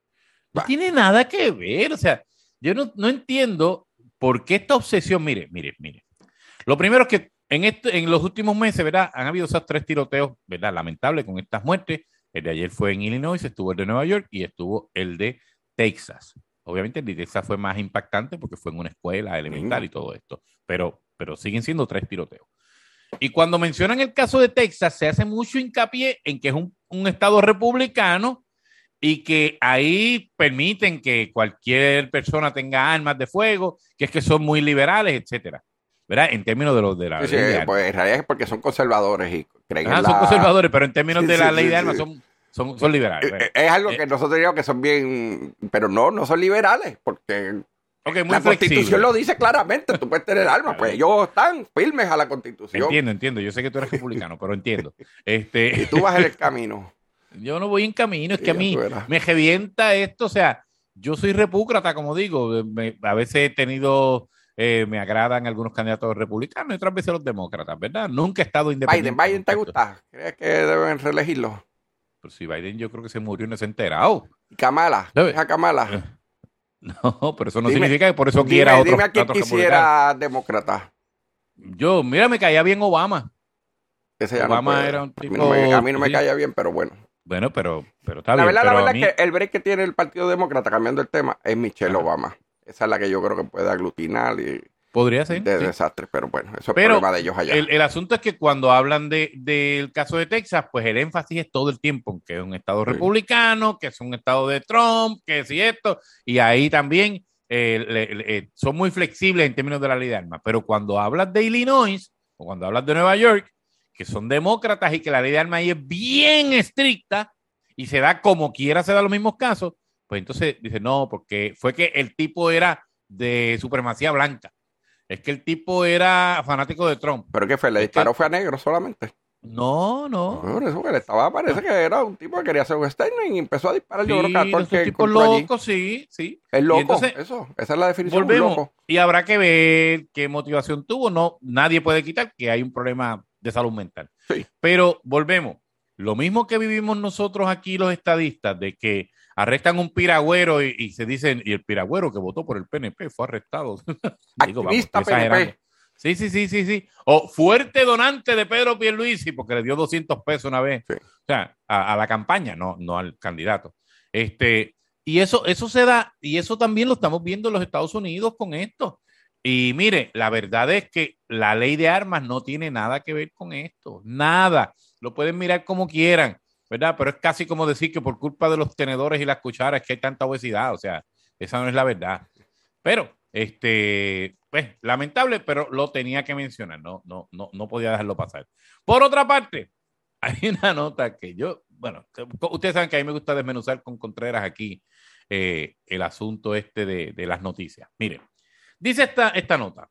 No Bah. tiene nada que ver. O sea, yo no, no entiendo por qué esta obsesión. Mire, mire, mire. Lo primero es que en, este, en los últimos meses, ¿verdad? Han habido esos tres tiroteos, ¿verdad? Lamentables con estas muertes. El de ayer fue en Illinois, estuvo el de Nueva York y estuvo el de Texas. Obviamente el de Texas fue más impactante porque fue en una escuela elemental y todo esto. Pero, pero siguen siendo tres tiroteos. Y cuando mencionan el caso de Texas, se hace mucho hincapié en que es un, un estado republicano y que ahí permiten que cualquier persona tenga armas de fuego, que es que son muy liberales, etcétera. ¿Verdad? En términos de los de la Sí, sí, ley de armas. pues en realidad es porque son conservadores y creen Ajá, en son la... conservadores, pero en términos Sí, de la sí, ley sí, de armas sí. son, son, son liberales. Eh, Bueno, eh, Es algo eh, que nosotros diríamos que son bien, pero no, no son liberales, porque ok, muy la Constitución flexible. lo dice claramente, tú puedes tener armas, pues ellos están firmes a la Constitución Entiendo, entiendo. Yo sé que tú eres republicano, pero entiendo. y Este, tú vas en el camino. yo no voy en camino, es Sí, que a ya mí tú verás. me revienta esto, o sea, yo soy repúcrata, como digo, me- a veces he tenido, eh, me agradan algunos candidatos republicanos y otras veces los demócratas, ¿verdad? Nunca he estado independiente. Biden, Biden te nunca he estado- gusta, ¿crees que deben reelegirlo? Pero si Biden yo creo que se murió y no se ha enterado. Y Kamala, ¿Sabes? ¿es a Kamala? No, pero eso no Dime- significa que por eso Dime, quiera otro, dime a quién otro republicano. quisiera demócrata. Yo, mira, me caía bien Obama. Ese ya no Obama puede. era un a mí no me, tipo- a mí no me sí. caía bien, pero bueno. Bueno, pero, pero está La bien. verdad, la pero a verdad mí- es que el break que tiene el Partido Demócrata, cambiando el tema, es Michelle Ajá. Obama. Esa es la que yo creo que puede aglutinar y podría ser. de sí. desastres, pero bueno, eso es Pero problema de ellos allá. El, el asunto es que cuando hablan de, del caso de Texas, pues el énfasis es todo el tiempo en que es un estado Sí. republicano, que es un estado de Trump, que si esto, y ahí también eh, le- le- eh, son muy flexibles en términos de la ley de armas. Pero cuando hablas de Illinois o cuando hablas de Nueva York, que son demócratas y que la ley de armas ahí es bien estricta y se da como quiera, se da los mismos casos, pues entonces dice no, porque fue que el tipo era de supremacía blanca. Es que el tipo era fanático de Trump. Pero que fue, le es que- disparó fue a negro solamente. No, no. Por eso que le estaba, parece que era un tipo que quería hacer un statement y empezó a disparar. Yo Sí, creo que a todo el esos que tipos encontró allí. locos, sí, sí. Es Y loco, entonces, eso. Esa es la definición de un volvemos loco. y habrá que ver qué motivación tuvo. No, nadie puede quitar que hay un problema de salud mental. Sí. Pero volvemos. Lo mismo que vivimos nosotros aquí los estadistas, de que arrestan un piragüero y, y se dicen, y el piragüero que votó por el P N P fue arrestado. Digo, vamos, Activista estoy P N P. exagerando. Sí, sí, sí, sí, sí. O fuerte donante de Pedro Pierluisi, porque le dio doscientos pesos una vez. Sí. O sea, a, a la campaña, no, no al candidato. Este, y eso, eso se da, y eso también lo estamos viendo en los Estados Unidos con esto. Y mire, la verdad es que la ley de armas no tiene nada que ver con esto, nada. Lo pueden mirar como quieran, ¿verdad? Pero es casi como decir que por culpa de los tenedores y las cucharas es que hay tanta obesidad, o sea, esa no es la verdad. Pero, este, pues, lamentable, pero lo tenía que mencionar, no, no, no, no podía dejarlo pasar. Por otra parte, hay una nota que yo, bueno, ustedes saben que a mí me gusta desmenuzar con Contreras aquí eh, el asunto este de, de las noticias. Miren, dice esta, esta nota.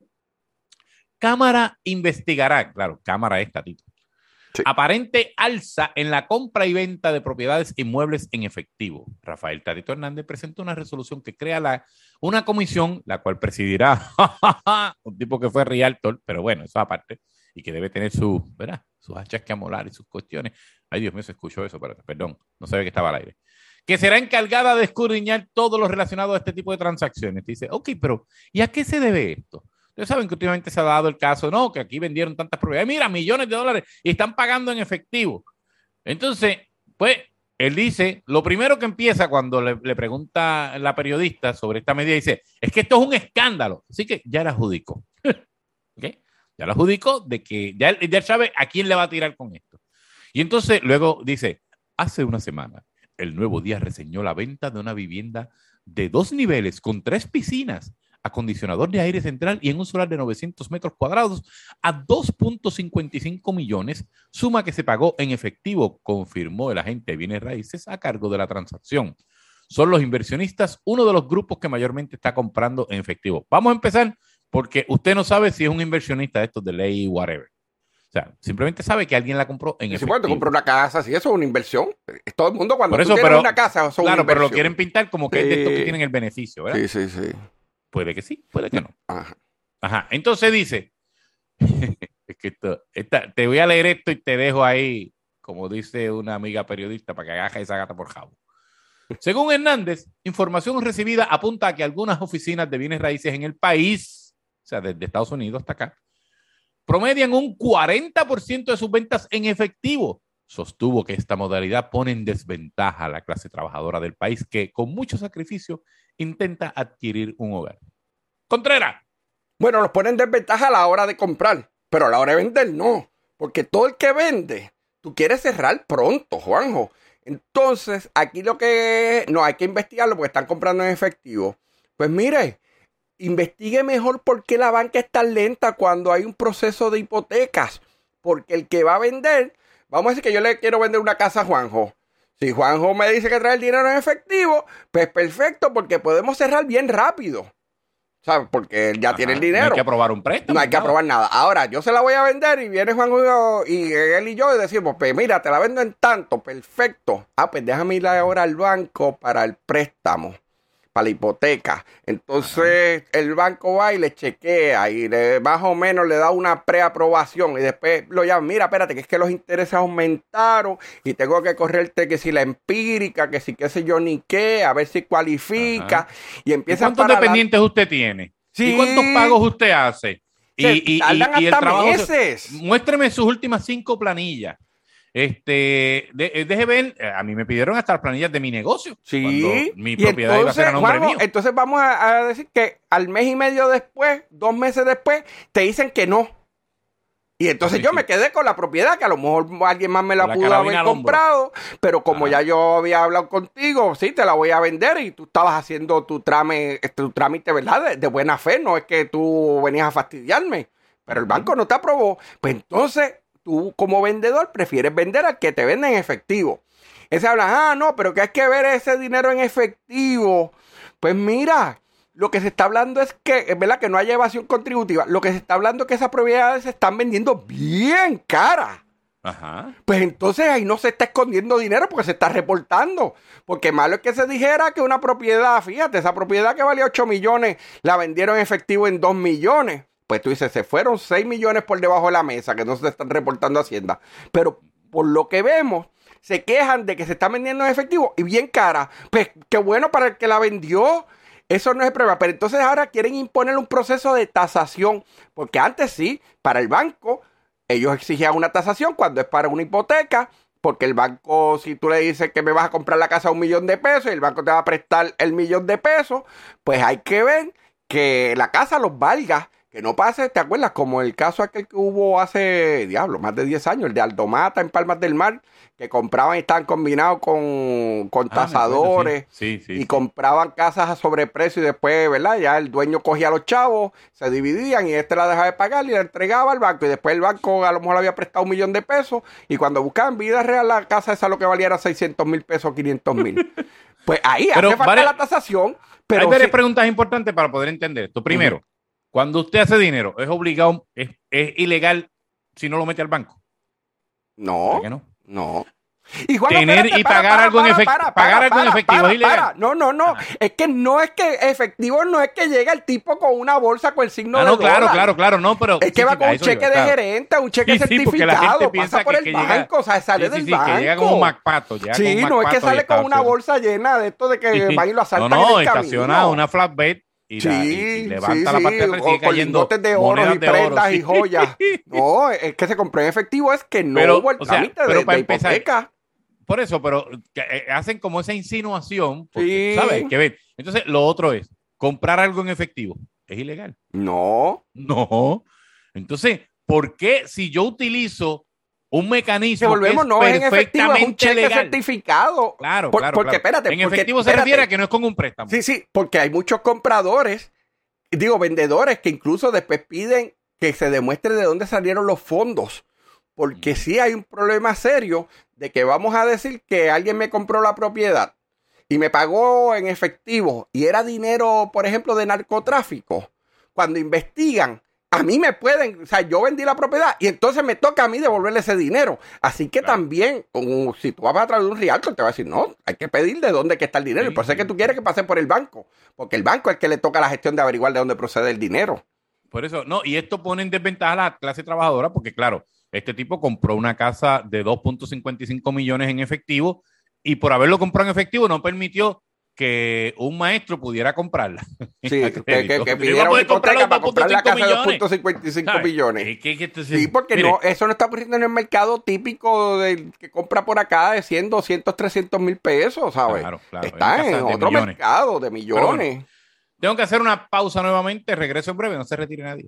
Cámara investigará, claro, Cámara esta, Tito. Sí. Aparente alza en la compra y venta de propiedades inmuebles en efectivo. Rafael Tatito Hernández presentó una resolución que crea la, una comisión, la cual presidirá un tipo que fue realtor, pero bueno, eso aparte, y que debe tener su, ¿verdad? Sus hachas que amolar y sus cuestiones. Ay, Dios mío, se escuchó eso, pero, perdón, no sabía que estaba al aire. Que será encargada de escudriñar todo lo relacionado a este tipo de transacciones. Dice, ok, pero ¿y a qué se debe esto? Ustedes saben que últimamente se ha dado el caso, no, que aquí vendieron tantas propiedades, mira, millones de dólares y están pagando en efectivo. Entonces, pues, él dice, lo primero que empieza cuando le, le pregunta la periodista sobre esta medida, dice, es que esto es un escándalo. Así que ya la adjudicó. ¿Okay? Ya la adjudicó de que ya, ya sabe a quién le va a tirar con esto. Y entonces luego dice, hace una semana, el Nuevo Día reseñó la venta de una vivienda de dos niveles con tres piscinas, acondicionador de aire central y en un solar de novecientos metros cuadrados a dos punto cincuenta y cinco millones, suma que se pagó en efectivo, confirmó el agente de bienes raíces a cargo de la transacción. Son los inversionistas uno de los grupos que mayormente está comprando en efectivo. Vamos a empezar porque usted no sabe si es un inversionista de estos de ley, whatever. O sea, simplemente sabe que alguien la compró en sí, efectivo. Bueno, compró una casa, sí, eso es una inversión. Todo el mundo cuando Por eso, tú tienes pero, una casa, eso es claro, una inversión. pero lo quieren pintar como que sí. es de estos que tienen el beneficio, ¿verdad? Sí, sí, sí. Puede que sí, puede que no. Ajá. Ajá. Entonces dice, es que esto, esta, te voy a leer esto y te dejo ahí, como dice una amiga periodista, para que agaje esa gata por jabo. Según Hernández, información recibida apunta a que algunas oficinas de bienes raíces en el país, o sea, desde Estados Unidos hasta acá, promedian un cuarenta por ciento de sus ventas en efectivo. Sostuvo que esta modalidad pone en desventaja a la clase trabajadora del país que, con mucho sacrificio, intenta adquirir un hogar. Contreras. Bueno, los pone en desventaja a la hora de comprar, pero a la hora de vender no. Porque todo el que vende, tú quieres cerrar pronto, Juanjo. Entonces, aquí lo que no hay que investigarlo porque están comprando en efectivo. Pues mire, investigue mejor por qué la banca es tan lenta cuando hay un proceso de hipotecas. Porque el que va a vender, vamos a decir que yo le quiero vender una casa a Juanjo. Si Juanjo me dice que trae el dinero en efectivo, pues perfecto, porque podemos cerrar bien rápido. ¿Sabes? Porque él ya Ajá, tiene el dinero. No hay que aprobar un préstamo. No hay que nada. aprobar nada. Ahora, yo se la voy a vender y viene Juanjo y él y yo y decimos, pues mira, te la vendo en tanto, perfecto. Ah, pues déjame ir ahora al banco para el préstamo, para la hipoteca. Entonces, Ajá. el banco va y le chequea y le, más o menos le da una preaprobación y después lo llama, mira, espérate, que es que los intereses aumentaron y tengo que correrte que si la empírica, que si qué sé yo ni qué, a ver si cualifica. Ajá. Y empieza ¿Cuántos para dependientes la... usted tiene? Sí. ¿Y cuántos pagos usted hace? Y, y, y, y el trabajo. Meses. Muéstreme sus últimas cinco planillas. Este, de, deje ver, a mí me pidieron hasta las planillas de mi negocio. Sí. Mi propiedad entonces, iba a ser a nombre Juanjo, mío. Entonces vamos a, a decir que al mes y medio después, dos meses después, te dicen que no. Y entonces sí, yo sí. me quedé con la propiedad, que a lo mejor alguien más me la, la pudo haber comprado, pero como Ajá. ya yo había hablado contigo, sí, te la voy a vender y tú estabas haciendo tu trámite, tu trámite, ¿verdad? De, de buena fe, no es que tú venías a fastidiarme, pero el banco no te aprobó. Pues entonces tú como vendedor prefieres vender al que te vende en efectivo. Ese habla, ah, no, pero que hay que ver ese dinero en efectivo. Pues mira, lo que se está hablando es que, es verdad que no hay evasión contributiva. Lo que se está hablando es que esas propiedades se están vendiendo bien caras. Ajá. Pues entonces ahí no se está escondiendo dinero porque se está reportando. Porque malo es que se dijera que una propiedad, fíjate, esa propiedad que valía ocho millones, la vendieron en efectivo en dos millones. Pues tú dices, se fueron seis millones por debajo de la mesa que no se están reportando a Hacienda. Pero por lo que vemos, se quejan de que se está vendiendo en efectivo y bien cara. Pues qué bueno para el que la vendió. Eso no es el problema, pero entonces ahora quieren imponer un proceso de tasación, porque antes sí, para el banco, ellos exigían una tasación cuando es para una hipoteca, porque el banco, si tú le dices que me vas a comprar la casa a un millón de pesos y el banco te va a prestar el millón de pesos, pues hay que ver que la casa los valga, que no pase, ¿te acuerdas? Como el caso aquel que hubo hace, diablo, más de diez años, el de Aldomata en Palmas del Mar, que compraban y estaban combinados con, con Ah, tasadores, sí, sí, sí, y sí. compraban casas a sobreprecio y después, ¿verdad? Ya el dueño cogía a los chavos, se dividían y este la dejaba de pagar y la entregaba al banco, y después el banco a lo mejor le había prestado un millón de pesos, y cuando buscaban vida real, la casa esa lo que valía era seiscientos mil pesos, quinientos mil. Pues ahí Pero hace falta varias- la tasación, pero Hay varias sí- preguntas importantes para poder entender esto. Primero, Ujú. cuando usted hace dinero, ¿es obligado, es, es ilegal si no lo mete al banco? no, ¿Verdad que no? no. Y Juan, Tener espérate, y para, pagar para, algo en para, efectivo- para, pagar para, algo en para, efectivo para, es ilegal. para. No, no, no. Ah. Es que no es que efectivo no es que llega el tipo con una bolsa con el signo Ah, de no, claro, dólar. claro, claro, no, pero... Es que sí, va sí, con a un eso cheque iba, de claro. gerente, un cheque Sí, sí, porque la gente certificado, piensa pasa por que- el que llega- banco, o sea, sale Sí, sí, del sí, banco. que llega como un MacPato. llega Sí, como un no es que MacPato y sale está con una opción- bolsa llena de esto de que Sí, sí. van y lo No, asaltan no, en el estaciona camino. una flatbed y, la- y- y Sí, levanta sí, la sí, parte de atrás y sigue o con cayendo lingotes de oro monedas y de oro, prendas sí. y joyas. No, es que se compró en efectivo, es que no Pero, hubo el o sea, trámite pero de, para de empezar, hipoteca. Por eso, pero que, eh, hacen como esa insinuación, porque, Sí. ¿sabes? Hay que ver. Entonces, lo otro es, comprar algo en efectivo es ilegal. No. No. Entonces, ¿por qué si yo utilizo un Que mecanismo volvemos, que es no es en efectivo, es un perfectamente cheque legal? certificado. Claro, Por- claro, porque, claro. espérate, En porque, efectivo se espérate. refiere a que no es con un préstamo. Sí, sí, porque hay muchos compradores, digo, vendedores, que incluso después piden que se demuestre de dónde salieron los fondos. Porque sí hay un problema serio de que vamos a decir que alguien me compró la propiedad y me pagó en efectivo y era dinero, por ejemplo, de narcotráfico. Cuando investigan, a mí me pueden, o sea, yo vendí la propiedad y entonces me toca a mí devolverle ese dinero. Así que Claro. también, como si tú vas a través de un realtor, te va a decir, no, hay que pedir de dónde que está el dinero. Sí, y por eso es que sí, tú quieres sí. que pase por el banco, porque el banco es el que le toca la gestión de averiguar de dónde procede el dinero. Por eso, no, y esto pone en desventaja a la clase trabajadora, porque claro, este tipo compró una casa de dos punto cincuenta y cinco millones en efectivo y por haberlo comprado en efectivo no permitió que un maestro pudiera comprarla. Sí, A que, que, crédito. que Yo iba a pidiera una poder comprar hipoteca los para comprar la casa de dos millones. punto cincuenta y cinco ¿Sabes? millones. Es que- que entonces, Sí, porque mire, no, eso no está ocurriendo en el mercado típico del que compra por acá de cien, doscientos, trescientos mil pesos, ¿sabes? Claro, claro, Está en en, casas de otro millones. mercado de millones. tengo que hacer una pausa nuevamente, regreso en breve, no se retire nadie.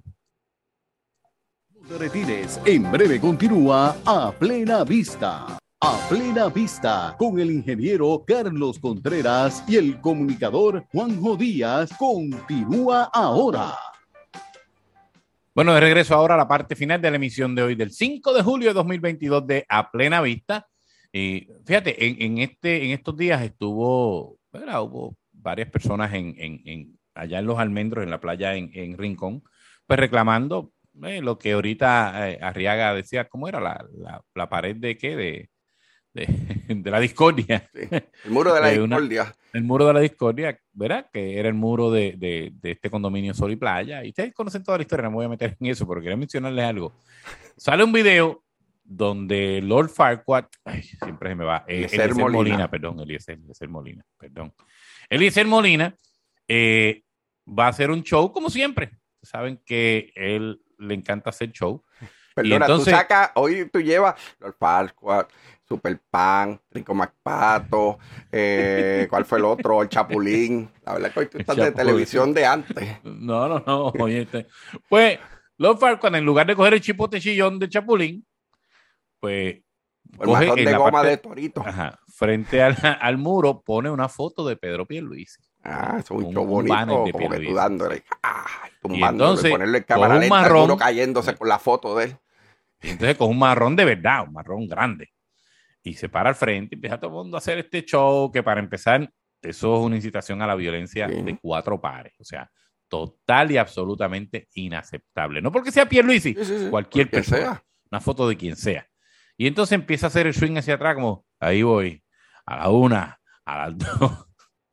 No te retires, en breve continúa A Plena Vista. A Plena Vista, con el ingeniero Carlos Contreras y el comunicador Juanjo Díaz, continúa ahora. Bueno, de regreso ahora a la parte final de la emisión de hoy, del cinco de julio de dos mil veintidós de A Plena Vista. Y fíjate, en, en, este, en estos días estuvo, ¿verdad? Hubo varias personas en, en, en, allá en Los Almendros, en la playa en, en Rincón, pues reclamando eh, lo que ahorita eh, Arriaga decía, ¿cómo era? La, la, la pared de qué? De, de, de la discordia. Sí, el muro de la De una- discordia. El muro de la discordia, ¿verdad? Que era el muro de, de, de este condominio Sol y Playa. Y ustedes conocen toda la historia, no me voy a meter en eso, pero quería mencionarles algo. Sale un video donde Lord Farquaad, ay, siempre se me va, eh, Eliezer Eliezer Molina. Molina, perdón, Eliezer, Eliezer Molina, perdón. Eliezer Molina eh, va a hacer un show como siempre. Saben que él le encanta hacer show. Perdona, entonces- tú sacas, hoy tú llevas Lord Farquaad, Super Pan, Rico MacPato, eh, ¿cuál fue el otro? El Chapulín. La verdad es que hoy tú estás de Chapulín. televisión de antes. No, no, no. Oye, este, pues Lord Farquaad, en lugar de coger el chipote chillón de Chapulín, pues El coge marrón en de la goma parte- de Torito. ajá, frente al, al muro, pone una foto de Pedro Pierluisi. Ah, eso es un Un- show un bonito, banner de como que Pierluisi. tú dándole, ah, tumbándole, entonces, ponerle en coge cámara un lenta, el marrón. muro cayéndose con la foto de él. Y entonces con un marrón de verdad, un marrón grande. Y se para al frente y empieza todo el mundo a hacer este show que para empezar, eso es una incitación a la violencia Sí. de cuatro pares. O sea, total y absolutamente inaceptable. No porque sea Pierluisi, Sí, sí, sí, cualquier porque persona. sea. Una foto de quien sea. Y entonces empieza a hacer el swing hacia atrás como, ahí voy, a la una, a las dos.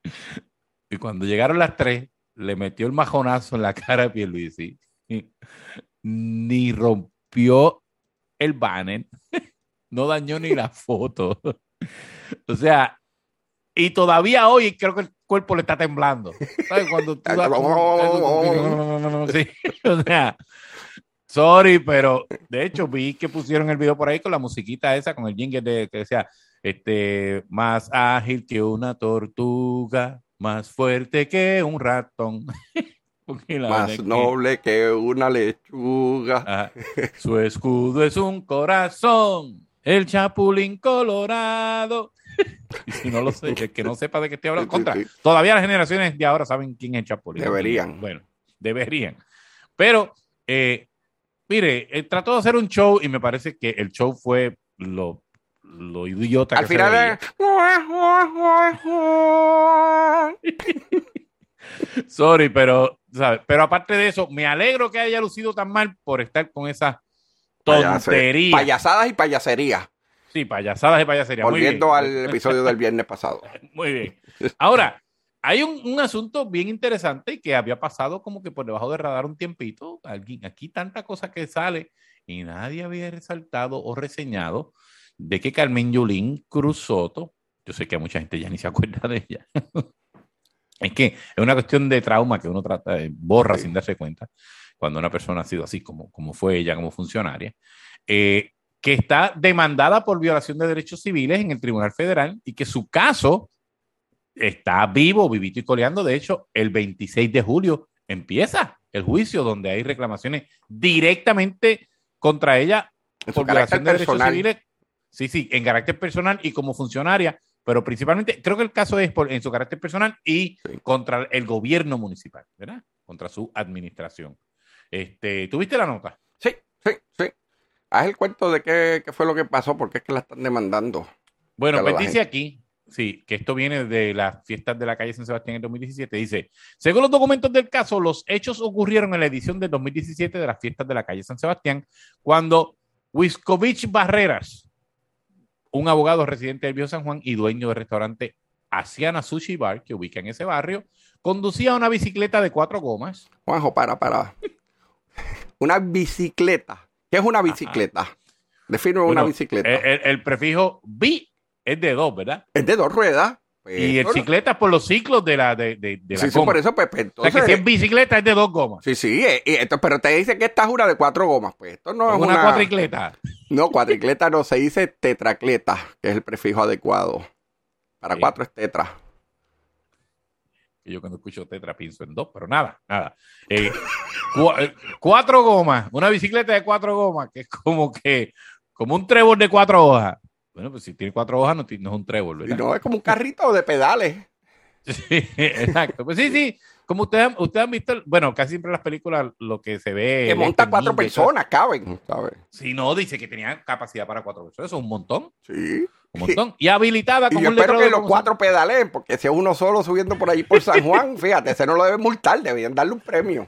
Y cuando llegaron las tres, le metió el majonazo en la cara a Pierluisi. Ni rompió el banner, no dañó ni la foto. O sea, y todavía hoy creo que el cuerpo le está temblando. ¿Sabes? Cuando tú das como- sí, o sea, sorry, pero de hecho vi que pusieron el video por ahí con la musiquita esa, con el jingle de, que decía, este, más ágil que una tortuga, más fuerte que un ratón. Más noble que... que una lechuga. Ah, su escudo es un corazón, el Chapulín Colorado. Y si no lo sé, el que no sepa de qué estoy hablando, contra. Sí, sí. Todavía las generaciones de ahora saben quién es el Chapulín. Deberían. Bueno, deberían. Pero, eh, mire, eh, trató de hacer un show y me parece que el show fue lo, lo idiota Al que final se veía. Sorry, pero, ¿sabes? Pero aparte de eso, me alegro que haya lucido tan mal por estar con esas tonterías. Payasadas y payaserías. Sí, payasadas y payaserías. Volviendo al episodio del viernes pasado. Muy bien. Ahora, hay un, un asunto bien interesante que había pasado como que por debajo del radar un tiempito. Alguien, aquí tanta cosa que sale y nadie había resaltado o reseñado de que Carmen Yulín Cruz Soto, yo sé que a mucha gente ya ni se acuerda de ella. Es que es una cuestión de trauma que uno trata de borra sí. sin darse cuenta cuando una persona ha sido así como, como fue ella como funcionaria. Eh, que está demandada por violación de derechos civiles en el Tribunal Federal y que su caso está vivo, vivito y coleando. De hecho, el veintiséis de julio empieza el juicio donde hay reclamaciones directamente contra ella por violación de derechos civiles. Sí, sí, en carácter personal y como funcionaria, pero principalmente creo que el caso es por, en su carácter personal y sí. contra el gobierno municipal, ¿verdad? Contra su administración. Este, ¿tuviste la nota? Sí, sí, sí. Haz el cuento de qué, qué fue lo que pasó, porque es que la están demandando. Bueno, pues dice aquí, sí, que esto viene de las fiestas de la calle San Sebastián en dos mil diecisiete. Dice, según los documentos del caso, los hechos ocurrieron en la edición del dos mil diecisiete de las fiestas de la calle San Sebastián, cuando Wiscovich Barreras, un abogado residente del Viejo San Juan y dueño del restaurante Asiana Sushi Bar, que ubica en ese barrio, conducía una bicicleta de cuatro gomas. Juanjo, para, para. Una bicicleta. ¿Qué es una bicicleta? Ajá. Define bueno, una bicicleta. El, el, el prefijo bi es de dos, ¿verdad? Es de dos ruedas. Pues, y el cicleta es por los ciclos de la de, de, de la sí, goma. Sí, por eso, pues, pues entonces... O sea, que si es bicicleta es de dos gomas. Sí, sí, y esto, pero te dice que esta es una de cuatro gomas. Pues esto no es una... una cuatricleta. No, cuatricleta no, se dice tetracleta, que es el prefijo adecuado. Para sí. Cuatro es tetra. Yo cuando escucho tetra pienso en dos, pero nada, nada. Eh, cu cuatro gomas, una bicicleta de cuatro gomas, que es como que, como un trébol de cuatro hojas. Bueno, pues si tiene cuatro hojas no, no es un trébol, ¿verdad? No, es como un carrito de pedales. Sí, exacto. Pues sí, sí, como ustedes usted han visto, bueno, casi siempre en las películas lo que se ve... Que monta cuatro personas, caben, ¿sabes? Sí, no, dice que tenía capacidad para cuatro personas, eso es un montón. Sí. Un montón. Y habilitada como y yo un espero que los cuatro pedaleen, porque si es uno solo subiendo por ahí por San Juan, fíjate, ese no lo deben multar, deberían darle un premio.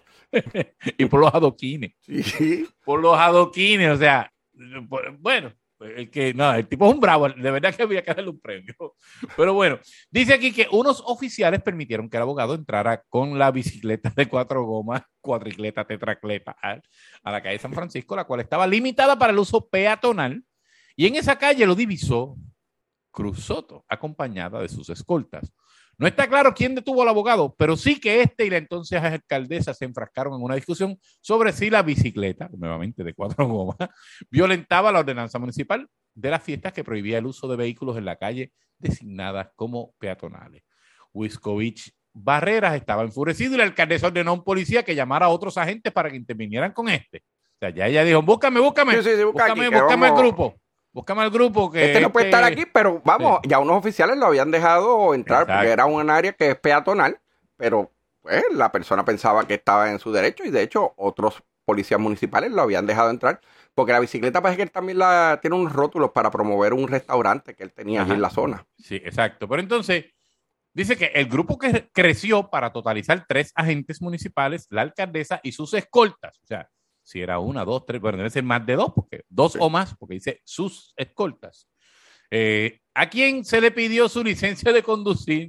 Y por los adoquines. Sí. Por los adoquines, o sea, por, bueno, el que no, el tipo es un bravo, de verdad que había que darle un premio. Pero bueno, dice aquí que unos oficiales permitieron que el abogado entrara con la bicicleta de cuatro gomas, cuatricleta, tetracleta, a, a la calle San Francisco, la cual estaba limitada para el uso peatonal, y en esa calle lo divisó Cruz Soto, acompañada de sus escoltas. No está claro quién detuvo al abogado, pero sí que este y la entonces alcaldesa se enfrascaron en una discusión sobre si la bicicleta, nuevamente de cuatro gomas, violentaba la ordenanza municipal de las fiestas que prohibía el uso de vehículos en la calle designadas como peatonales. Wiscovich Barreras estaba enfurecido y la alcaldesa ordenó a un policía que llamara a otros agentes para que intervinieran con este. O sea, ya ella dijo, búscame, búscame, sí, sí, sí, busca búscame, aquí, búscame vamos... el grupo. Búscame al grupo que... Este no puede este... estar aquí, pero vamos, sí. Ya unos oficiales lo habían dejado entrar. Exacto. Porque era un área que es peatonal, pero pues la persona pensaba que estaba en su derecho y de hecho otros policías municipales lo habían dejado entrar, porque la bicicleta parece que él también la, tiene unos rótulos para promover un restaurante que él tenía Ajá. allí en la zona. Sí, exacto. Pero entonces, dice que el grupo que creció para totalizar tres agentes municipales, la alcaldesa y sus escoltas, o sea, si era una, dos, tres, bueno, debe ser más de dos, porque dos sí. o más, porque dice sus escoltas. Eh, ¿A quién se le pidió su licencia de conducir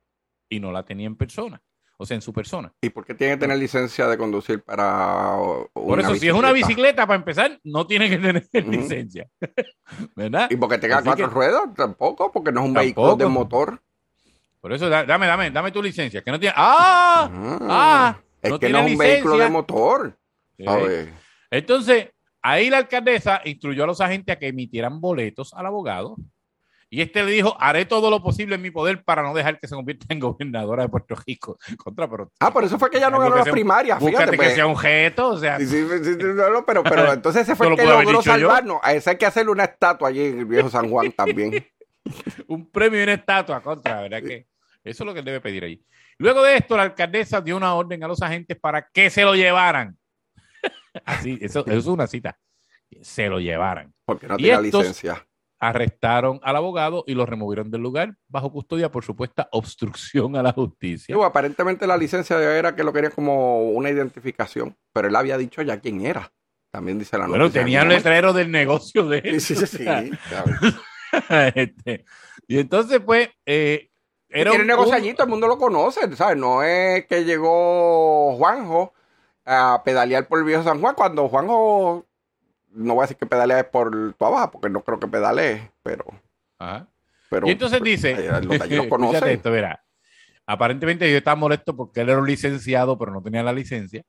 y no la tenía en persona? O sea, en su persona. ¿Y por qué tiene que tener licencia de conducir para una Por eso, bicicleta? Si es una bicicleta, para empezar, no tiene que tener uh-huh. licencia. ¿Verdad? ¿Y porque tenga Así cuatro que... ruedas? Tampoco, porque no es un tampoco. Vehículo de motor. Por eso, dame, dame, dame tu licencia. Que no tiene... ¡Ah! Uh-huh. ¡Ah! Es no que no es un licencia. vehículo de motor. ¿Sí? Entonces, ahí la alcaldesa instruyó a los agentes a que emitieran boletos al abogado Y este le dijo, haré todo lo posible en mi poder para no dejar que se convierta en gobernadora de Puerto Rico. Contra, pero, ah, por eso fue que ella no ganó las primarias. Búscate fíjate, que pues. sea un jeto, o sea. Sí, sí, sí, sí, no, no, pero, pero entonces ese fue el que logró salvarnos. A ese hay que hacerle una estatua allí en el viejo San Juan también. Un premio y una estatua contra, ¿verdad? Que eso es lo que él debe pedir ahí. Luego de esto, la alcaldesa dio una orden a los agentes para que se lo llevaran. Así, eso, eso es una cita. Se lo llevaran. Porque no tenía licencia. Arrestaron al abogado y lo removieron del lugar bajo custodia por supuesta obstrucción a la justicia. Digo, aparentemente la licencia era que lo quería como una identificación, pero él había dicho ya quién era. También dice la noticia. Bueno, tenía el letrero del negocio de él. Sí, sí, sí. Claro. este, y entonces, pues, eh, era tiene un negocio allí, todo el mundo lo conoce, ¿sabes? No es que llegó Juanjo a pedalear por el viejo San Juan cuando Juanjo... No voy a decir que pedalee por tu abajo, porque no creo que pedalee, pero... Ajá. pero y entonces dice... Los de allí lo conocen. Esto, verá. Aparentemente yo estaba molesto porque él era un licenciado, pero no tenía la licencia.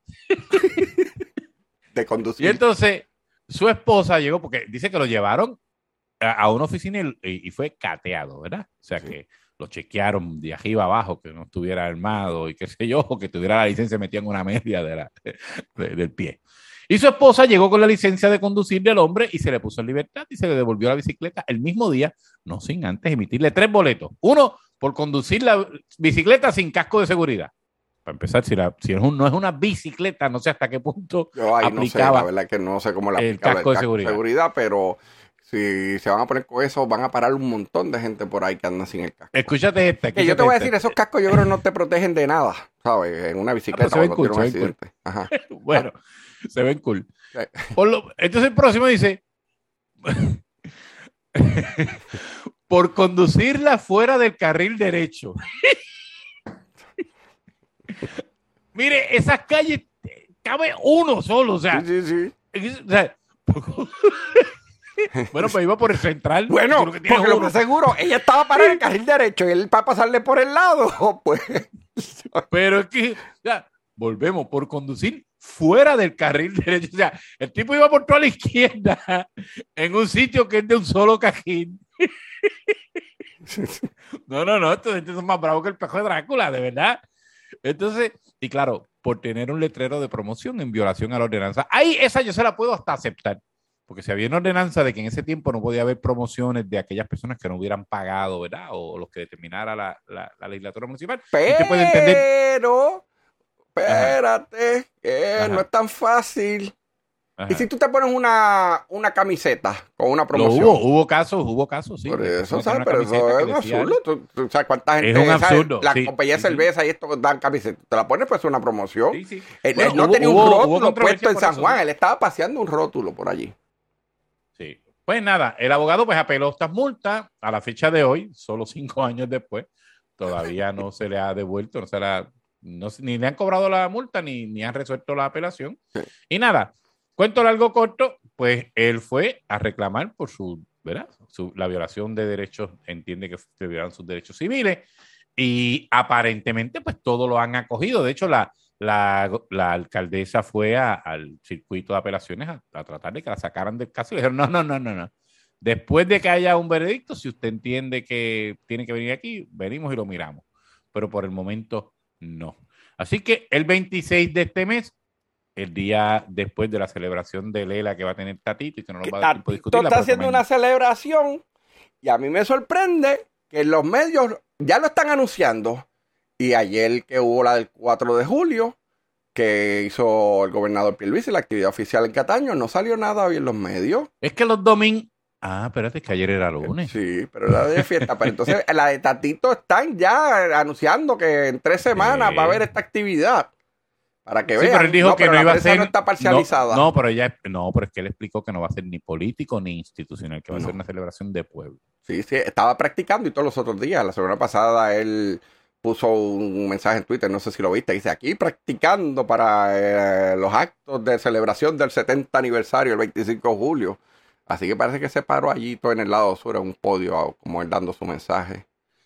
De conducir. Y entonces su esposa llegó, porque dice que lo llevaron a, a una oficina y, y fue cateado, ¿verdad? O sea sí. que lo chequearon de arriba abajo, que no estuviera armado y qué sé yo, o que tuviera la licencia metida en una media de la, de, del pie. Y su esposa llegó con la licencia de conducir del hombre y se le puso en libertad y se le devolvió la bicicleta el mismo día, no sin antes emitirle tres boletos. Uno, por conducir la bicicleta sin casco de seguridad. Para empezar, si, la, si no es una bicicleta, no sé hasta qué punto Yo ahí aplicaba no sé, la verdad que no sé cómo la el aplicaba casco, el casco de, seguridad. de seguridad, pero si se van a poner con eso, van a parar un montón de gente por ahí que anda sin el casco. Escúchate esta. Que yo te voy a decir, esos cascos yo creo que no te protegen de nada, ¿sabes? En una bicicleta cuando cool, tiene un accidente. Cool. Ajá. Bueno, se ven cool. Por lo, entonces el próximo dice... por conducirla fuera del carril derecho. Mire, esas calles cabe uno solo, o sea, sí, sí, sí. O sea bueno, pues iba por el central. Bueno, porque uno. Lo más seguro, ella estaba para el carril derecho y él para pasarle por el lado, pues. Pero es que, o sea, volvemos por conducir fuera del carril derecho. O sea, el tipo iba por toda la izquierda en un sitio que es de un solo carril. No, no, no, estos son más bravos que el pejo de Drácula, de verdad. Entonces, y claro, por tener un letrero de promoción en violación a la ordenanza. Ahí esa yo se la puedo hasta aceptar. Porque si había una ordenanza de que en ese tiempo no podía haber promociones de aquellas personas que no hubieran pagado, ¿verdad? O los que determinara la, la, la legislatura municipal. Pero, puede entender... espérate, que Ajá. no es tan fácil. Ajá. ¿Y si tú te pones una, una camiseta con una promoción? Lo hubo, hubo casos, hubo casos, sí. Por eso, ¿sabes? Pero eso es un absurdo. ¿Tú, tú sabes cuánta gente... Es un absurdo. La sí, compañía de sí, cerveza sí. y esto dan camisetas. Te la pones, pues es una promoción. Sí, sí. Él, bueno, él no hubo, tenía hubo, un rótulo puesto en San eso. Juan. Él estaba paseando un rótulo por allí. Sí. Pues nada, el abogado pues apeló estas multas a la fecha de hoy, solo cinco años después. Todavía no se le ha devuelto, no se la, no, ni le han cobrado la multa, ni, ni han resuelto la apelación. Sí. Y nada, cuento largo corto, pues él fue a reclamar por su, ¿verdad? Su, la violación de derechos, entiende que se violaron sus derechos civiles, y aparentemente pues todo lo han acogido. De hecho, la, la, la alcaldesa fue a, al circuito de apelaciones a, a tratar de que la sacaran del caso y le dijeron, no, no, no, no, no. Después de que haya un veredicto, si usted entiende que tiene que venir aquí, venimos y lo miramos. Pero por el momento, no. Así que el veintiséis de este mes, el día después de la celebración de Lela que va a tener Tatito y que no nos va a dar tiempo de discutirla. Está haciendo una celebración y a mí me sorprende que los medios ya lo están anunciando. Y ayer que hubo la del cuatro de julio, que hizo el gobernador Pierluisi, la actividad oficial en Cataño, no salió nada hoy en los medios. Es que los domingos... Ah, espérate, es que ayer era lunes. Sí, pero era de fiesta. Pero entonces la de Tatito están ya anunciando que en tres semanas sí. va a haber esta actividad. Para que sí, vean. Pero él dijo no, que no iba a ser. No está parcializada. No, no, pero ella, no, pero es que él explicó que no va a ser ni político ni institucional, que va no. a ser una celebración de pueblo. Sí, sí, estaba practicando y todos los otros días. La semana pasada él puso un mensaje en Twitter, no sé si lo viste, dice aquí practicando para eh, los actos de celebración del setenta aniversario, el veinticinco de julio. Así que parece que se paró allí todo en el lado sur, en un podio, como él dando su mensaje.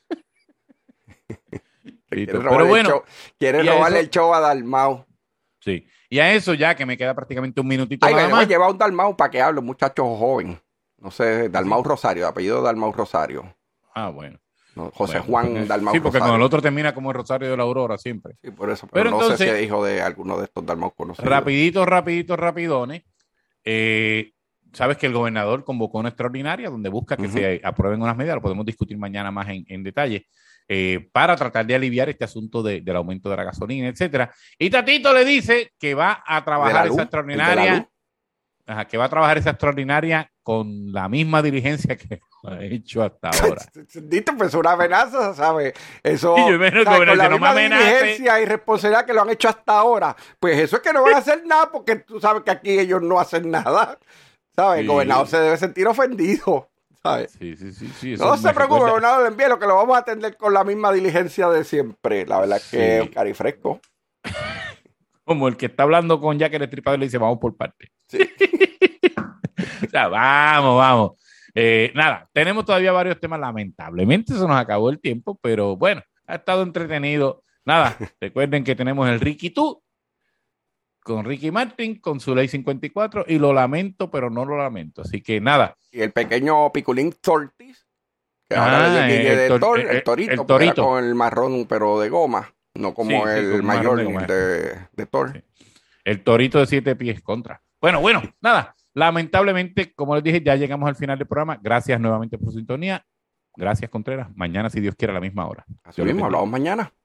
Quiere robarle, bueno, el, show, quiere robarle eso, el show a Dalmau. Sí, y a eso ya que me queda prácticamente un minutito Ay, nada me más. lleva un Dalmau para que hable, un muchacho joven. No sé, Dalmau ¿Sí? Rosario, de apellido Dalmau Rosario. Ah, bueno. No, José Bueno, Juan porque- Dalmau Sí, porque Rosario. con el otro termina como el Rosario de la Aurora siempre. Sí, por eso. Pero, Pero no entonces- sé si es hijo de alguno de estos Dalmau conocidos. Rapidito, rapidito, rapidones. Eh, Sabes que el gobernador convocó una extraordinaria donde busca que Ujú. se aprueben unas medidas, lo podemos discutir mañana más en, en detalle, eh, para tratar de aliviar este asunto de- del aumento de la gasolina, etcétera. Y Tatito le dice que va a ¿De trabajar la luz? esa ¿El de la extraordinaria, luz? ajá, que va a trabajar esa extraordinaria con la misma diligencia que ha hecho hasta ahora. Dito, pues una amenaza, ¿sabes? Eso, Y yo me ¿sabes? recuerdo Con la que no me misma amenace. diligencia y responsabilidad que lo han hecho hasta ahora, pues eso es que no van a hacer nada porque tú sabes que aquí ellos no hacen nada, ¿sabes? El Sí. gobernador se debe sentir ofendido, ¿sabes? Sí, sí, sí, sí, eso No me se preocupe, recuerda- gobernador, envíe lo que lo vamos a atender con la misma diligencia de siempre. La verdad es que Sí. es carifresco. Como el que está hablando con Jack el Estripador le dice, vamos por partes. Sí. O sea, vamos, vamos. Eh, nada, tenemos todavía varios temas. Lamentablemente se nos acabó el tiempo, pero bueno, ha estado entretenido. Nada, recuerden que tenemos el Ricky Tú con Ricky Martin, con su ley cincuenta y cuatro, y lo lamento, pero no lo lamento. Así que nada, Y el pequeño Piculín Tortis, que Ah, ahora le dije el de tor- tor, el- el torito, el porque era torito. con el marrón, pero de goma, no como Sí, sí, el con un mayor marrón de goma. de, de Thor. Sí. el torito de siete pies contra. Bueno, bueno, nada. Lamentablemente, como les dije, ya llegamos al final del programa. Gracias nuevamente por su sintonía. Gracias, Contreras. Mañana, si Dios quiere, a la misma hora. Así Dios les mismo, bendiga. hablamos mañana.